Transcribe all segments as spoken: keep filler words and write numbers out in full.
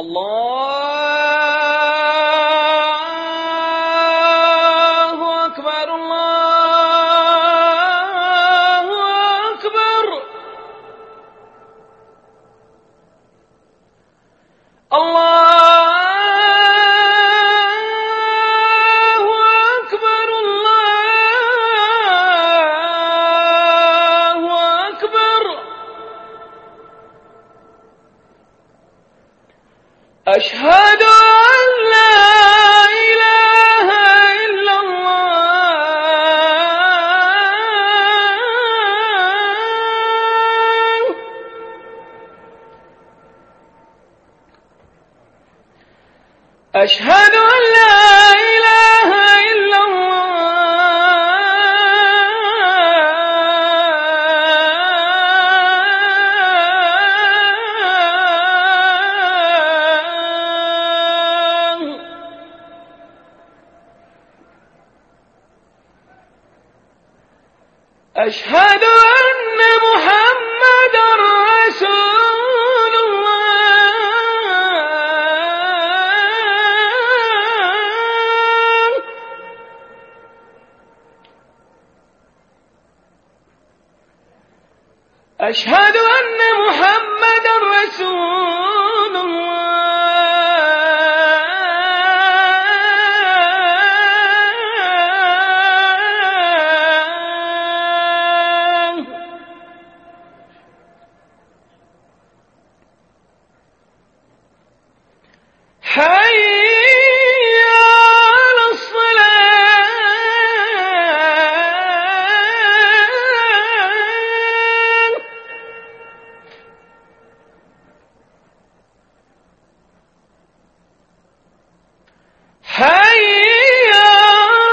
আল্লাহু আকবার, আল্লাহু আকবার, আল্লাহু আকবার, আল্লাহু আকবার। আশহাদু আন লা ইলাহা ইল্লাল্লাহ, আশহাদু আন লা ইলাহা ইল্লাল্লাহ, আশহাদু আন্না মুহাম্মাদার রাসূলুল্লাহ, أشهد أن محمدا رسول الله. حي على الصلاة. حي على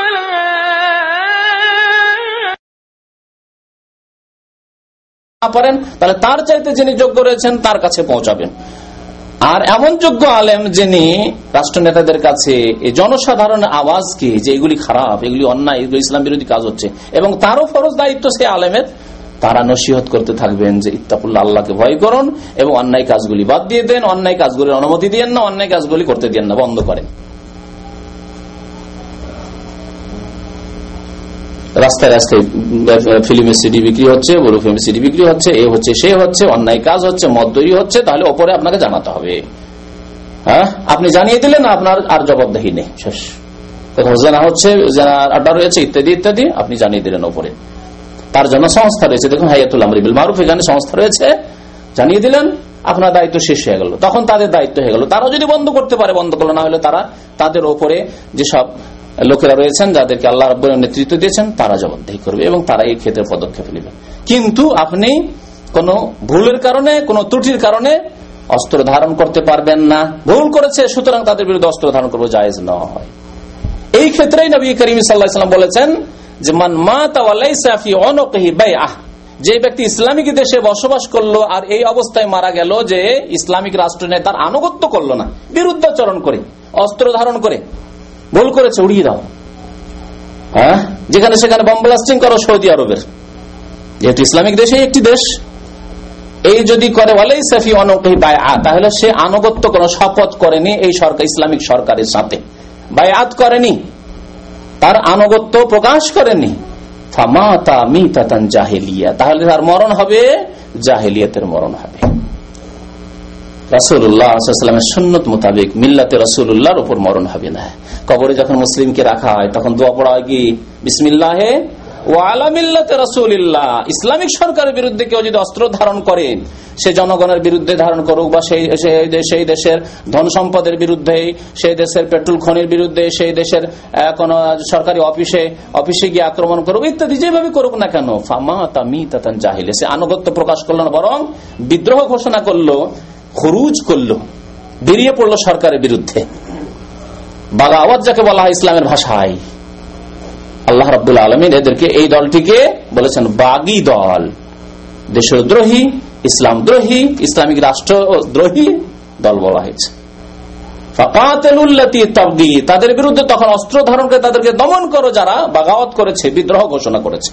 الصلاة. পারেন তাহলে তার চাইতে যিনি যোগ্য রয়েছেন তার কাছে পৌঁছাবেন। আর এমন যোগ্য আলেম যিনি রাষ্ট্রনেতাদের কাছে জনসাধারণের আওয়াজকে যে এগুলি খারাপ, এগুলি অন্যায়, এগুলি ইসলাম বিরোধী কাজ হচ্ছে, এবং তারও ফরজ দায়িত্ব সে আলেমের, তারা নসিহত করতে থাকবেন যে ইত্তাকুল্লাহ, আল্লাহকে ভয় করুন এবং অন্যায় কাজগুলি বাদ দিয়ে দেন, অন্যায় কাজগুলির অনুমতি দিয়েন না, অন্যায় কাজগুলি করতে দিয়েন না, বন্ধ করেন। রাস্তায় রাস্তায় ফিল্মের সিডি বিক্রি হচ্ছে, বড় ফিল্মের সিডি বিক্রি হচ্ছে, এ হচ্ছে সে হচ্ছে, অন্যায় কাজ হচ্ছে, মদ তৈরি হচ্ছে, তাহলে ওপরে আপনাকে জানাতে হবে। হ্যাঁ, আপনি জানিয়ে দিলেন, আপনার আর জবাবদিহি নেই, শেষ। কোথাও জেনা হচ্ছে, জেনার আড্ডা রয়েছে, ইত্যাদি ইত্যাদি, আপনি জানিয়ে দিলেন ওপরে। তার জন্য সংস্থা রয়েছে, দেখুন হাইয়াতুল আমরি বিল মারুফ, এখানে সংস্থা রয়েছে, জানিয়ে দিলেন, আপনার দায়িত্ব শেষ হয়ে গেল। তখন তাদের দায়িত্ব হয়ে গেল, তারাও যদি বন্ধ করতে পারে বন্ধ করলো, না হলে তারা তাদের ওপরে যেসব লোকেরা রয়েছেন যাদেরকে আল্লাহ রাব্বুল আলামিন নেতৃত্ব দিয়েছেন তারা জবাবদিহি করবে এবং তারা এই ক্ষেত্রে পদক্ষেপ নেবে। কিন্তু আপনি কোন ভুলের কারণে, কোন ত্রুটির কারণে অস্ত্র ধারণ করতে পারবেন না। ভুল করেছে সুতরাং তাদের বিরুদ্ধে অস্ত্র ধারণ করবো, জায়েজ না হয়। এই ক্ষেত্রেই নবী করিম সাল্লাল্লাহু আলাইহি ওয়াসাল্লাম বলেছেন যে মান মাতা ওয়া লাইসা ফি উনুকিহি বাইআহ, যে ব্যক্তি ইসলামিক দেশে বসবাস করলো আর এই অবস্থায় মারা গেল যে ইসলামিক রাষ্ট্রনেতার আনুগত্য করলো না, বিরুদ্ধাচরণ করে, অস্ত্র ধারণ করে, ভুল করেছে, উড়িয়ে দাও। হ্যাঁ, যেখানে সেখানে বম ব্লাস্টিং করো, সৌদি আরবের যেহেতু ইসলামিক দেশে একটি দেশ, এই যদি করে ওয়ালাইসা ফি উনুকিহি বাইআহ, তাহলে সে আনুগত্য কোন শপথ করেনি এই সরকার, ইসলামিক সরকারের সাথে বায়াত করেনি, তার আনুগত্য প্রকাশ করেনি, ফামাতা মিতাতান জাহিলিয়া, তাহলে তার মরণ হবে জাহিলিয়াতের মরণ হবে। রাসূলুল্লাহ সাল্লাল্লাহু আলাইহি ওয়াসাল্লামের সুন্নাত মোতাবেক মিল্লাতে রাসূলুল্লাহর উপর মরণ হবে না। কবরে যখন মুসলিমকে রাখা হয় তখন দোয়া পড়া হয় কি, বিসমিল্লাহে ওয়া আলা মিল্লাতে রাসূলিল্লাহ। ইসলামিক সরকারের বিরুদ্ধে কেউ যদি অস্ত্র ধারণ করে, সে জনগণের বিরুদ্ধে ধারণ করুক, বা সেই সেই দেশের ধন সম্পদের বিরুদ্ধে, সেই দেশের পেট্রোল খনির বিরুদ্ধে, সেই দেশের কোন সরকারি অফিসে অফিসে গিয়ে আক্রমণ করুক, ইত্যাদি যেভাবে করুক না কেন, ফামাতা মিতাতান জাহিলিয়া, সে আনুগত্য প্রকাশ করলো না, বরং বিদ্রোহ ঘোষণা করলো, খুরুজ করলো, বেরিয়ে পড়লো সরকারের বিরুদ্ধে। বাগাওয়াত যাকে বলা হয় ইসলামের ভাষায়, আল্লাহ রাব্বুল আলামিন এদেরকে, এই দলটিকে বলেছেন বাগী দল, দেশদ্রোহী, ইসলাম দ্রোহী, ইসলামিক রাষ্ট্রদ্রোহী দল বলা হয়েছে। ফাকাতিলুল্লাতী তাবগী, তাদের বিরুদ্ধে তখন অস্ত্র ধারণ করে তাদেরকে দমন করো যারা বাগাওয়াত করেছে, বিদ্রোহ ঘোষণা করেছে।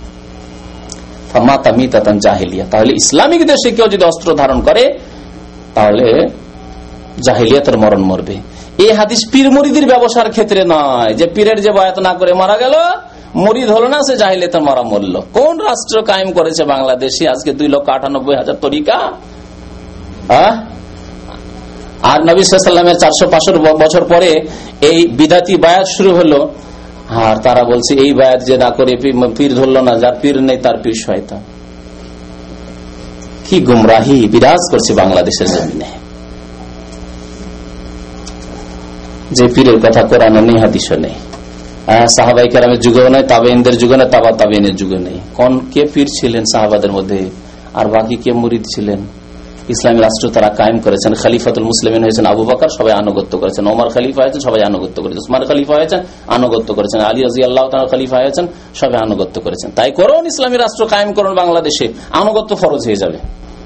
ফামাতা মিতাতান জাহিলিয়া, তাহলে ইসলামিক দেশে কেউ যদি অস্ত্র ধারণ করে তাহলে জাহিলিয়াতের মরণ মরবে। এই হাদিস পীর মুরিদের ব্যবসার ক্ষেত্রে নয়, যে পীরের যে বায়াত না করে মারা গেল, মুরিদ হলো না, সে জাহিলিয়াতের মারা মরল। কোন রাষ্ট্র কায়েম করেছে বাংলাদেশে আজকে দুই লক্ষ আটানব্বই হাজার তরিকা? আর নবী সাল্লাল্লাহু আলাইহি ওয়াসাল্লামের চারশো পাঁচশো বছর পরে এই বিদাতি বায়াত শুরু হলো, আর তারা বলছে এই বায়াত যে না করে পীর ধরল না, যার পীর নেই তার পীর শয়তান। কি গুমরাহি বিরাজ করছে বাংলাদেশের জমিনে, যে পীরের কথা কোরআনে নেই, হাদিসে নেই, সাহাবায়ে কেরামের যুগেও নেই, তাবেঈনদের যুগে নেই, তাবা তাবেঈনের যুগে নেই। কোন কে পীর ছিলেন সাহাবাদের মধ্যে, আর বাকি কে মুরিদ ছিলেন? ইসলামী রাষ্ট্র তারা কায়েম করেছেন, খলিফাতুল মুসলিমিন হয়েছেন আবু বকর, সবাই আনুগত্য করেছেন। ওমর খলিফা হয়েছেন, সবাই আনুগত্য করেছেন। উসমান খলিফা হয়েছেন, আনুগত্য করেছেন। আলী রাদিয়াল্লাহু তাআলা খলিফা হয়েছেন, সবাই আনুগত্য করেছেন। তাই করুন, ইসলামী রাষ্ট্র কায়েম করুন বাংলাদেশে, আনুগত্য ফরজ হয়ে যাবে।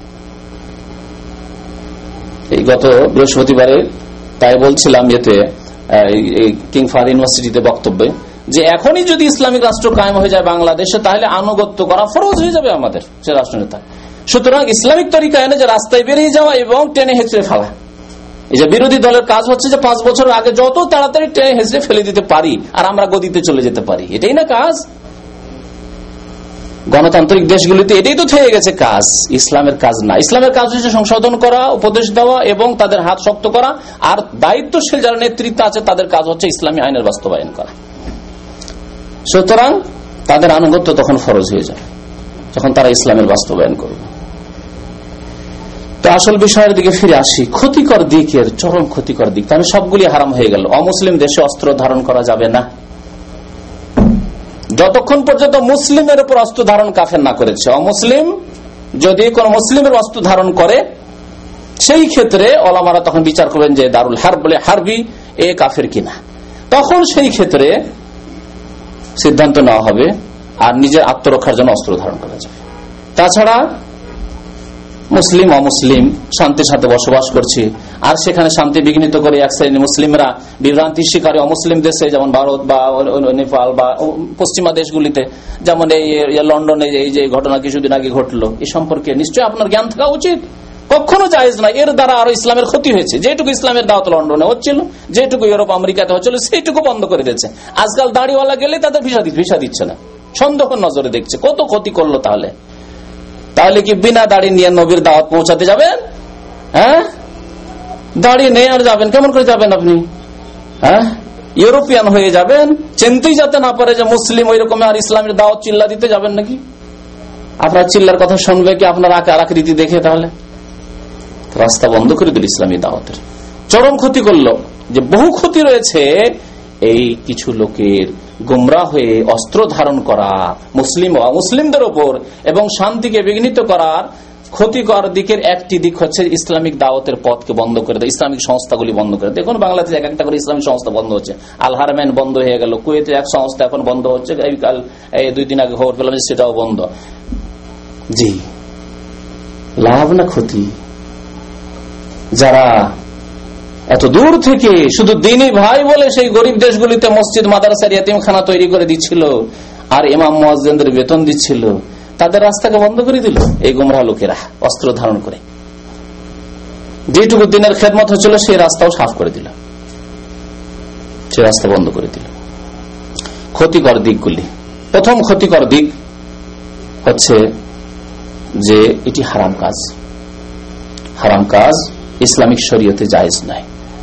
এই গত বৃহস্পতিবারে তাই বলছিলাম ইয়েতে কিং ফাহাদ ইউনিভার্সিটিতে বক্তব্যে, যে এখনই যদি ইসলামিক রাষ্ট্র কায়েম হয়ে যায় বাংলাদেশে, তাহলে আনুগত্য করা ফরজ হয়ে যাবে আমাদের সে রাষ্ট্রনেতা। সুতরাং ইসলামিক তরিকা এনে যে রাস্তায় বেরিয়ে যাওয়া এবং টেনে হেঁচড়ে ফেলা, এই যে বিরোধী দলের কাজ হচ্ছে যে পাঁচ বছর আগে যত তাড়াতাড়ি টেনে হেঁচড়ে ফেলে দিতে পারি আর আমরা গদিতে চলে যেতে পারি, এটাই না কাজ। গণতান্ত্রিক দেশগুলিতে এটাই তো থেকে গেছে কাজ, ইসলামের কাজ না। ইসলামের কাজ হচ্ছে সংশোধন করা, উপদেশ দেওয়া এবং তাদের হাত শক্ত করা, আর দায়িত্বশীল যারা নেতৃত্ব আছে তাদের কাজ হচ্ছে ইসলামী আইনের বাস্তবায়ন করা। সুতরাং তাদের আনুগত্য তখন ফরজ হয়ে যায় যখন তারা ইসলামের বাস্তবায়ন করবে। তো আসল বিষয়ের দিকে ফিরে আসি, ক্ষতিকর দিকের চরম ক্ষতিকর দিক, তাহলে সবগুলি হারাম হয়ে গেল। অমুসলিম দেশে অস্ত্র ধারণ করা যাবে না যতক্ষণ পর্যন্ত মুসলিমের উপর অস্ত্র ধারণ কাফের না করেছে। অমুসলিম যদি কোন মুসলিমের অস্ত্র ধারণ করে, সেই ক্ষেত্রে ওলামারা তখন বিচার করবেন যে দারুল হারব বলে হারবি এ কাফের কিনা, তখন সেই ক্ষেত্রে সিদ্ধান্ত নেওয়া হবে আর নিজের আত্মরক্ষার জন্য অস্ত্র ধারণ করা যাবে। তাছাড়া মুসলিম অমুসলিম শান্তির সাথে বসবাস করছে, আর সেখানে শান্তি বিঘ্নিত করে এক শ্রেণী মুসলিমরা বিভ্রান্তি শিকারী অমুসলিম দেশে, যেমন ভারত বা নেপাল বা পশ্চিমা দেশগুলিতে, যেমন এই লন্ডনে এই যে ঘটনা কিছুদিন আগে ঘটলো, এ সম্পর্কে নিশ্চয়ই আপনার জ্ঞান থাকা উচিত। কখনো জায়েজ না, এর দ্বারা আরো ইসলামের ক্ষতি হয়েছে। যেটুকু ইসলামের দাওয়াত লন্ডনে হচ্ছিল, যেটুকু ইউরোপ আমেরিকাতে হচ্ছিল, সেইটুকু বন্ধ করে দিয়েছে। আজকাল দাড়িওয়ালা গেলে তাদের ভিসা ভিসা দিচ্ছে না, সন্দেহ নজরে দেখছে। কত ক্ষতি করলো তাহলে। তাহলে কি বিনা দাড়ি নিয়ে নবীর দাওয়াত পৌঁছাতে যাবেন? হ্যাঁ, দাড়ি নেই আর যাবেন, কেমন করে যাবেন আপনি? হ্যাঁ, ইউরোপিয়ান হয়ে যাবেন, চিনতেই যাতে না পারে যে মুসলিম, ওই রকম আর ইসলামের দাওয়াত চিল্লা দিতে যাবেন নাকি? আপনার চিল্লার কথা শুনবে কি আপনার আকার আকৃতি দেখে? তাহলে রাস্তা বন্ধ করে দিল ইসলামী দাওয়াতের। চরম ক্ষতি করলো। যে বহু ক্ষতি রয়েছে এই কিছু লোকের গুমরা হয়ে অস্ত্র ধারণ করা মুসলিম ও মুসলিমদের উপর এবং শান্তিকে বিঘ্নিত করার ক্ষতিকর দিকের একটি দিক হচ্ছে ইসলামিক দাওয়াতের পথকে বন্ধ করে দেয়, ইসলামিক সংস্থাগুলি বন্ধ করে। দেখুন বাংলাদেশে এক একটা করে ইসলামিক সংস্থা বন্ধ হচ্ছে। আল হারামাইন বন্ধ হয়ে গেল, কুয়েতে এক সংস্থা এখন বন্ধ হচ্ছে, কাল এই দুই দিন আগে খবর পেলাম সেটাও বন্ধ। জি, লাভ না ক্ষতি? যারা এত দূর থেকে শুধু দিনই ভাই বলে সেই গরিব দেশগুলিতে মসজিদ মাদ্রাসা ইয়াতিমখানা তৈরি করে দিচ্ছিল আর ইমাম মুয়াজ্জিনদের বেতন দিচ্ছিল, তাদের রাস্তাকে বন্ধ করে দিল এই গোমরাহ লোকেরা অস্ত্র ধারণ করে। যেটুকু দিনের খেদমত হচ্ছিল সেই রাস্তাও সাফ করে দিল, সে রাস্তা বন্ধ করে দিল। ক্ষতিকর দিকগুলি, প্রথম ক্ষতিকর দিক হচ্ছে যে এটি হারাম কাজ। হারাম কাজ ইসলামিক শরীয়তে জায়েজ নাই,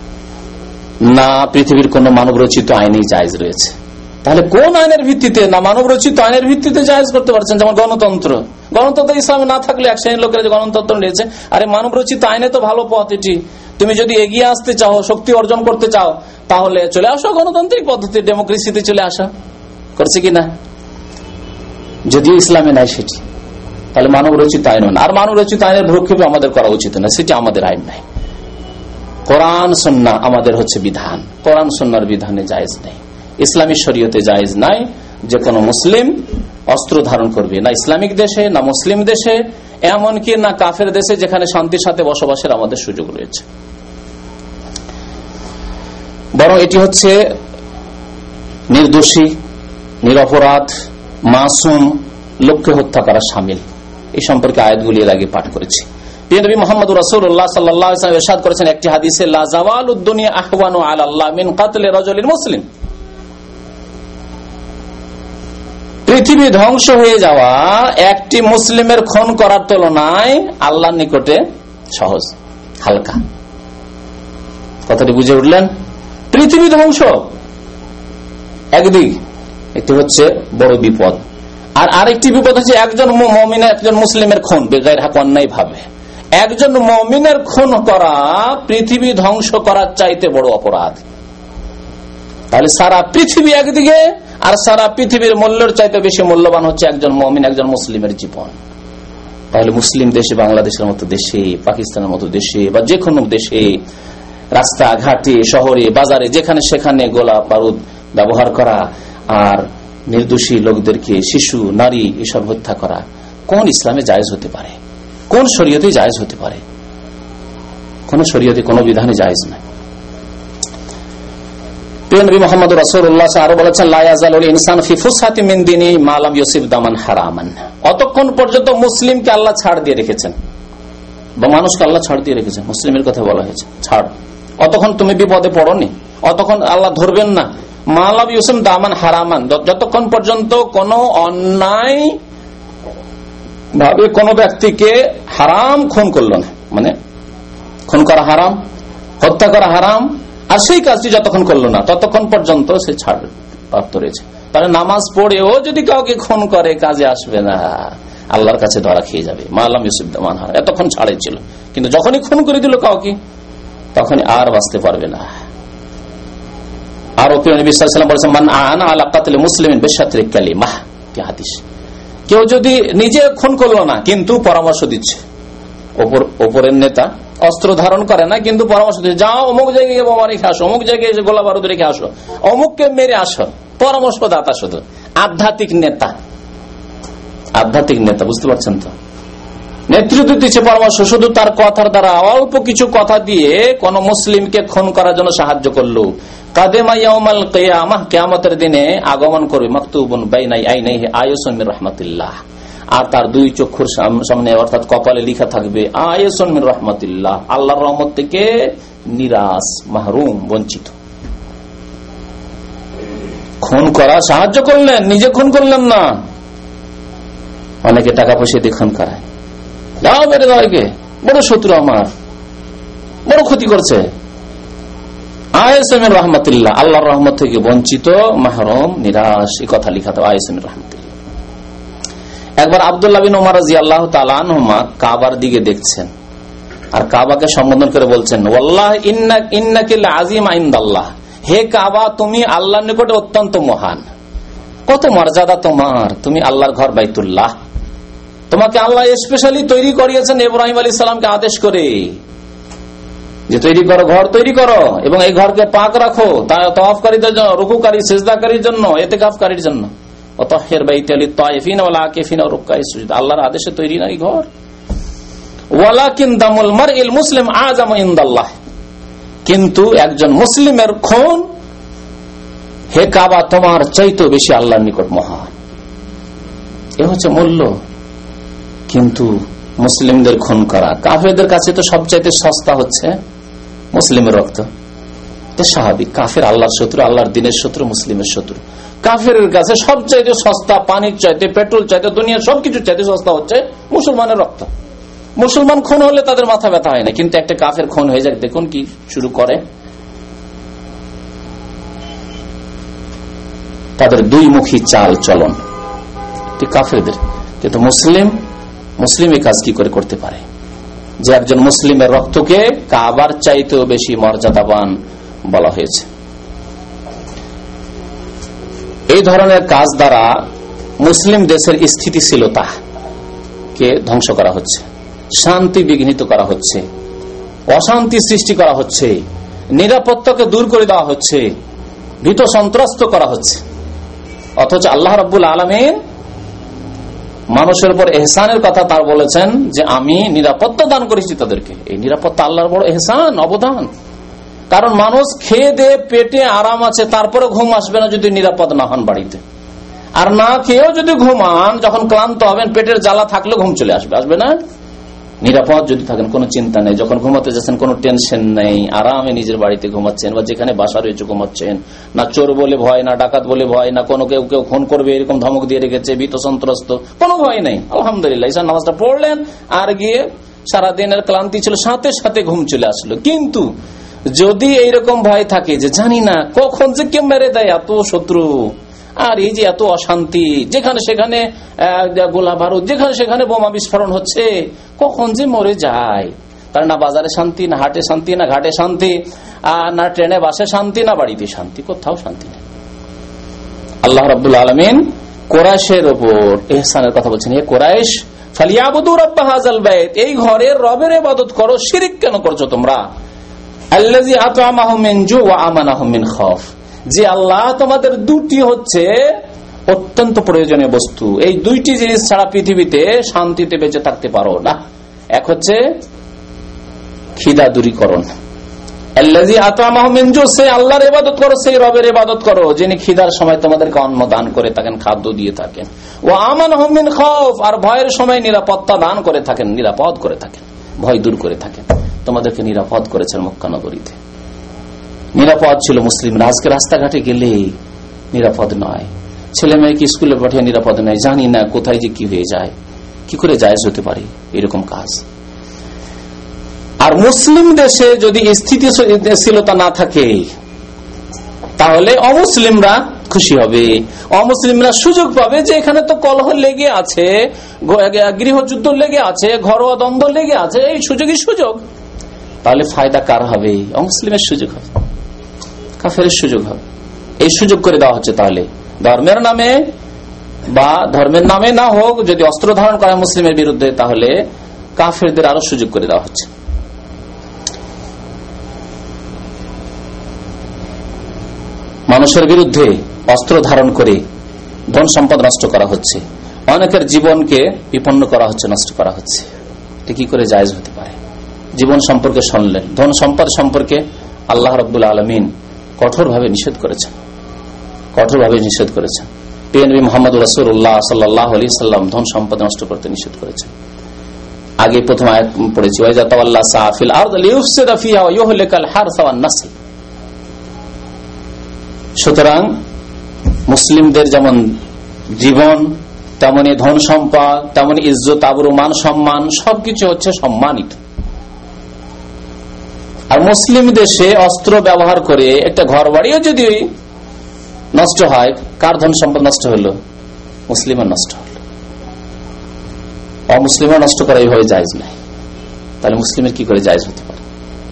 না পৃথিবীর কোন মানব রচিত আইনেই জায়েজ রয়েছে। তাহলে কোন আইনের ভিত্তিতে? না মানব রচিত আইনের ভিত্তিতে জায়েজ করতে পারছেন। যেমন গণতন্ত্র, গণতন্ত্র ইসলামে না থাকলে এক শ্রেণীর লোকেরা যে গণতন্ত্র নিয়েছে, আরে মানব রচিত আইনে তো ভালো পথ এটি। তুমি যদি এগিয়ে আসতে চাও, শক্তি অর্জন করতে চাও, তাহলে চলে আসো গণতান্ত্রিক পদ্ধতি, ডেমোক্রেসিতে চলে আসা। করছে কিনা? যদিও ইসলামে নাই সেটি, তাহলে মানব রচিত আইন না। আর মানব রচিত আইনের ভ্রুক্ষেপে আমাদের করা উচিত না, সেটি আমাদের আইন নাই। কোরআন সুন্নাহ আমাদের হচ্ছে বিধান, কোরআন সুন্নাহর বিধানে জায়েজ নেই, ইসলামী শরীয়তে জায়েজ নাই যে কোনো মুসলিম অস্ত্র ধারণ করবে, না ইসলামিক দেশে, না মুসলিম দেশে, এমনকি না কাফের দেশে যেখানে শান্তির সাথে বসবাসের আমাদের সুযোগ রয়েছে। বরং এটি হচ্ছে নির্দোষী, নিরপরাধ, মাসুম লোককে হত্যা করা শামিল। এই সম্পর্কে আয়াতগুলি এর আগে পাঠ করেছি। নবী মুহাম্মদ রাসূলুল্লাহ সাল্লাল্লাহু আলাইহি ওয়াসাল্লাম ইরশাদ করেছেন একটি হাদিসে, লা যাওয়ালুদ দুনিয়া আহওয়ানু আলাল্লাহ মিন কাতলি রাজুলিন মুসলিম। পৃথিবী ধ্বংস হয়ে যাওয়া একটি মুসলিমের খুন করার তুলনায় আল্লাহর নিকটে সহজ, হালকা। কথাটি বুঝে উঠলেন? পৃথিবী ধ্বংস একদিক, একটি হচ্ছে বড় বিপদ, আর আরেকটি বিপদ হচ্ছে একজন মুমিনের, একজন মুসলিমের খুন বেগাইর হক, অন্যায় ভাবে একজন মুমিনের খুন করা পৃথিবী ধ্বংস করার চাইতে বড় অপরাধ। তাহলে সারা পৃথিবী একদিকে, আর সারা পৃথিবীর মূল্যের চাইতে বেশি মূল্যবান হচ্ছে একজন মুমিন, একজন মুসলিমের জীবন। তাহলে মুসলিম দেশে, বাংলাদেশের মতো দেশে, পাকিস্তানের মতো দেশে, বা যে কোনো দেশে রাস্তা ঘাটে, শহরে, বাজারে, যেখানে সেখানে গোলা বারুদ ব্যবহার করা আর নির্দোষী লোকদেরকে, শিশু, নারী এসব হত্যা করা কোন ইসলামে জায়েজ হতে পারে? কোন শরীয়তে জায়েজ হতে পারে? কোন শরীয়তে, কোন বিধানে জায়েজ না। নবী মুহাম্মদ রাসূলুল্লাহ আরো বলেছেন, লা ইয়াজালুল ইনসান ফি ফুসহাতি মিন দীনি মা লাম ইউসিব দামান হারামান। অতক্ষণ পর্যন্ত মুসলিমকে আল্লাহ ছাড় দিয়ে রেখেছেন, বা মানুষকে আল্লাহ ছাড় দিয়ে রেখেছেন, মুসলিমের কথা বলা হয়েছে, ছাড়। অতক্ষণ তুমি বিপদে পড়োনি, অতক্ষণ আল্লাহ ধরবেন না। মা লাম ইউসিব দামান হারামান, যতক্ষণ পর্যন্ত কোন অন্যায় ভাবে কোন ব্যক্তিকে হারাম খুন করলো না, মানে খুন করা হারাম, হত্যা করা হারাম, আর সেই কাজটি যতক্ষণ করলো না ততক্ষণ পর্যন্ত সে ছাড় প্রাপ্ত রয়েছে। তাহলে নামাজ পড়েও যদি কাউকে খুন করে কাজে আসবে না, আল্লাহর কাছে ধরা খেয়ে যাবে। মালাম ইউসুফ দামান হারাম, এতক্ষণ ছাড়ে ছিল, কিন্তু যখনই খুন করে দিল কাউকে, তখনই আর বাঁচতে পারবে না। আর নবী সাল্লাল্লাহু আলাইহি ওয়াসাল্লাম বলেছেন, মান আনা আলা কাতলি মুসলিমিন বিশাত্রি কালিমাহ, কি হাদিস। কেউ যদি নিজে খুন করলো না কিন্তু পরামর্শ দিচ্ছে, ওপরের নেতা অস্ত্র ধারণ করে না কিন্তু পরামর্শ দিচ্ছে, যাও অমুক জায়গায় বোমা রেখে আসো, অমুক জায়গায় এসে গোলা বারুদ রেখে আসো, অমুককে মেরে আসো, পরামর্শ দাতা, শুধু আধ্যাত্মিক নেতা, আধ্যাত্মিক নেতা, বুঝতে পারছেন তো? নেতৃত্ব দিচ্ছে পরামর্শ, শুধু তার কথার দ্বারা, অল্প কিছু কথা দিয়ে কোন মুসলিমকে খুন করার জন্য সাহায্য করলো। কাদেমা ইয়াউমাল কিয়ামাহ, কিয়ামতের দিনে আগমন করবে, মাকতুবুন বাইনা আইনাইহি আয়াতুন মির রাহমাতিল্লাহ, আর তার দুই চক্ষুর সামনে অর্থাৎ কপালে লেখা থাকবে আয়াতুন মির রাহমাতিল্লাহ, আল্লাহর রহমত থেকে নিরাশ, মাহরুম, বঞ্চিত। খুন করা সাহায্য করলেন, নিজে খুন করলেন না। অনেকে টাকা পয়সা দিয়ে খুন করায়, যাও মেরে দাও, একে বড় শত্রু আমার, বড় ক্ষতি করছে। আয়াতুন রহমাতিল্লাহ, আল্লাহর রহমত থেকে বঞ্চিত, মাহরুম, নিরাশ, এই কথা লিখা তো আয়াতুন রহমাতিল্লাহ। একবার আব্দুল্লাহ বিন উমর রাদিয়াল্লাহু তাআলা আনহুমা কাবার দিকে দেখছেন, আর কাবাকে সম্বোধন করে বলছেন, ওয়াল্লাহি ইন্না ইন্নাকা লাযীমা ইনদাল্লাহ, হে কাবা তুমি আল্লাহর নিকটে অত্যন্ত মহান, কত মর্যাদা তোমার, তুমি আল্লাহর ঘর বাইতুল্লাহ, তোমাকে আল্লাহ স্পেশালি তৈরি করিয়েছেন ইব্রাহিম আলাইহিস সালামকে আদেশ করে, যে তৈরি করো, ঘর তৈরি করো, এবং এই ঘরকে পাক রাখো তাওয়াফকারীদের জন্য, রুকুকারী, সিজদাকারীর জন্য, ইতিকাফকারীর জন্য। ওয়াতাহহির বাইতি লিত-তায়িফিনা ওয়াল আকিফিনা ওয়া রুকআইস সুজুদ, আল্লাহর আদেশে তৈরি না এই ঘর। ওয়ালাকিন দামুল মারইল মুসলিম আযামু ইনদাল্লাহ, কিন্তু একজন মুসলিমের খুন, হে কাবা, তোমার চাইতে বেশি আল্লাহর নিকট মহান। এ হচ্ছে মূল্য। কিন্তু মুসলিমদের খুন করা, কাফেরদের কাছে তো সবচাইতে সস্তা হচ্ছে মুসলিমের রক্ত। স্বাভাবিক, কাফের আল্লাহর শত্রু, আল্লাহর দিনের শত্রু, মুসলিমের শত্রু। কাফের কাছে সবচাইতে সস্তা, পানির চাইতে, পেট্রোল চাইতে, দুনিয়ার সবকিছু চাইতে সস্তা হচ্ছে মুসলমানের রক্ত। মুসলমান খুন হলে তাদের মাথা ব্যথা হয় না, কিন্তু একটা কাফের খুন হয়ে যায়, দেখুন কি শুরু করে। তাদের দুই মুখী চাল চলন কাফেরদের। কিন্তু মুসলিম মুসলিম এই কাজ কি করে করতে পারে, যে একজন মুসলিমের রক্তকে কাবার চাইতেও বেশি মর্যাদাবান বলা হয়েছে। এই ধরনের কাজ দ্বারা মুসলিম দেশের স্থিতিশীলতা কে ধ্বংস করা হচ্ছে, শান্তি বিঘ্নিত করা হচ্ছে, অশান্তি সৃষ্টি করা হচ্ছে, নিরাপত্তাকে দূর করে দেওয়া হচ্ছে, ভীত সন্ত্রস্ত করা হচ্ছে। অথচ আল্লাহ রাব্বুল আলামিন মানুষের উপর এহসানের কথা তার বলেছেন যে আমি নিরাপত্তা দান করেছি তাদেরকে। এই নিরাপত্তা আল্লাহর বড় এহসান, অবদান। কারণ মানুষ খেয়ে দিয়ে পেটে আরাম আছে, তারপরে ঘুম আসবে না যদি নিরাপদ না হন বাড়িতে। আর না খেয়েও যদি ঘুমান, যখন ক্লান্ত হবেন, পেটের জ্বালা থাকলে ঘুম চলে আসবে, আসবে না? নিরাপদ যদি থাকেন, কোনো চিন্তা নেই, যখন ঘুমাতে যাচ্ছেন কোনো টেনশন নেই, আরামে নিজের বাড়িতে ঘুমাচ্ছেন বা যেখানে বাসা রয়েছে ঘুমাচ্ছেন, না চোর বলে ভয়, না ডাকাত বলে ভয়, না কোনো কেউ কেউ খুন করবে এরকম ধমক দিয়ে রেখেছে, ভীত সন্ত্রস্ত, কোনো ভয় নেই। আলহামদুলিল্লাহ, ঈশার নামাজটা পড়লেন আর গিয়ে সারাদিনের ক্লান্তি ছিল, সাথে সাথে ঘুম চলে আসলো। কিন্তু যদি এইরকম ভয় থাকে যে জানি না কখন যে কে মেরে দেয়, এত শত্রু, আর এই যে এত অশান্তি, যেখানে সেখানে গোলা বারুদ, যেখানে সেখানে বোমা বিস্ফোরণ হচ্ছে, কখন যে মরে যায়, তার না বাজারে শান্তি, না হাটে শান্তি, না ঘাটে শান্তি, আর না ট্রেনে বাসে শান্তি, না বাড়িতে শান্তি, কোথাও শান্তি নেই। আল্লাহ রাব্বুল আলামিন কোরাইশের ওপর ইহসানের কথা বলছেন, হে কোরাইশ, ফালিয়াবুদু রাব্বা হাযাল বাইত, এই ঘরের রবের ইবাদত করো, শিরক কেন করছো তোমরা? আল্লাযী আত'আমাহুম মিন জু' ওয়া আমানাহুম মিন খাউফ, যে আল্লাহ তোমাদের দুটি হচ্ছে অত্যন্ত প্রয়োজনীয় বস্তু, এই দুইটি জিনিস ছাড়া পৃথিবীতে শান্তিতে বেঁচে থাকতে পারো না। এক হচ্ছে খিদা দূরীকরণ, আল্লাযী আত'আমাহুম মিন জু', সে আল্লাহর ইবাদত করো, সেই রবের ইবাদত করো যিনি খিদার সময় তোমাদেরকে অন্ন দান করে থাকেন, খাদ্য দিয়ে থাকেন। ওয়া আমানাহুম মিন খাউফ, আর ভয়ের সময় নিরাপত্তা দান করে থাকেন, নিরাপদ করে থাকেন, ভয় দূর করে থাকেন। তোমাদেরকে নিরাপদ করেছেন মক্কা নগরীতে। নিরাপদ ছিল মুসলিমরা, আজকে রাস্তাঘাটে গেলে নিরাপদ নয়, ছেলে মেয়েকে স্কুলে পাঠিয়ে নিরাপদ নয়, জানি না কোথায় যে কি হয়ে যায়, কি করে জায়েজ হতে পারে এরকম কাজ। আর মুসলিম দেশে যদি স্থিতিশীলতা না থাকে তাহলে অমুসলিমরা খুশি হবে, অমুসলিমরা সুযোগ পাবে যে এখানে তো কলহ লেগে আছে, গৃহযুদ্ধ লেগে আছে, ঘরোয়া দ্বন্দ্ব লেগে আছে, এই সুযোগই সুযোগ। তাহলে ফায়দা কার হবে? অমুসলিমের সুযোগ হবে, কাফের সুযোগ হবে। এই সুযোগ করে দেওয়া হচ্ছে। তাহলে ধর্মের নামে বা ধর্মের নামে না হোক, যদি অস্ত্র ধারণ করা মুসলিমের বিরুদ্ধে, তাহলে কাফেরদের আরো সুযোগ করে দেওয়া হচ্ছে। মানুষের বিরুদ্ধে অস্ত্র ধারণ করে ধন সম্পদ নষ্ট করা হচ্ছে, অনেকের জীবনকে বিপন্ন করা হচ্ছে, নষ্ট করা হচ্ছে। এটা কি করে জায়েজ হতে পারে? জীবন সম্পর্কে শুনলেন, ধন সম্পদ সম্পর্কে আল্লাহ রাব্বুল আলামিন কঠোরভাবে নিষেধ করেছেন, কঠোরভাবে নিষেধ করেছেন। নবী মুহাম্মদ রাসূলুল্লাহ সাল্লাল্লাহু আলাইহি সাল্লাম ধন সম্পদ নষ্ট করতে নিষেধ করেছেন। আগে প্রথম আয়াত পড়েছি, ওয়া ইযা তাওয়াল্লা সাফিল আরদ লিইফসিদা ফিহা ওয়া ইউহলিকাল হারসা ওয়ান নাসল। সুতরাং মুসলিমদের যেমন জীবন, তেমনি ধন সম্পদ, তেমনি ইজ্জত, আবরু, মান সম্মান সবকিছু হচ্ছে সম্মানিত। আর মুসলিম দেশে অস্ত্র ব্যবহার করে একটা ঘর বাড়িও যদি নষ্ট হয়, কার ধন সম্পদ নষ্ট হলো? মুসলিমের নষ্ট হলো। অমুসলিমের নষ্ট করা এইভাবে জায়েজ নাই। তাহলে মুসলিমের কি করে জায়েজ হতে পারে?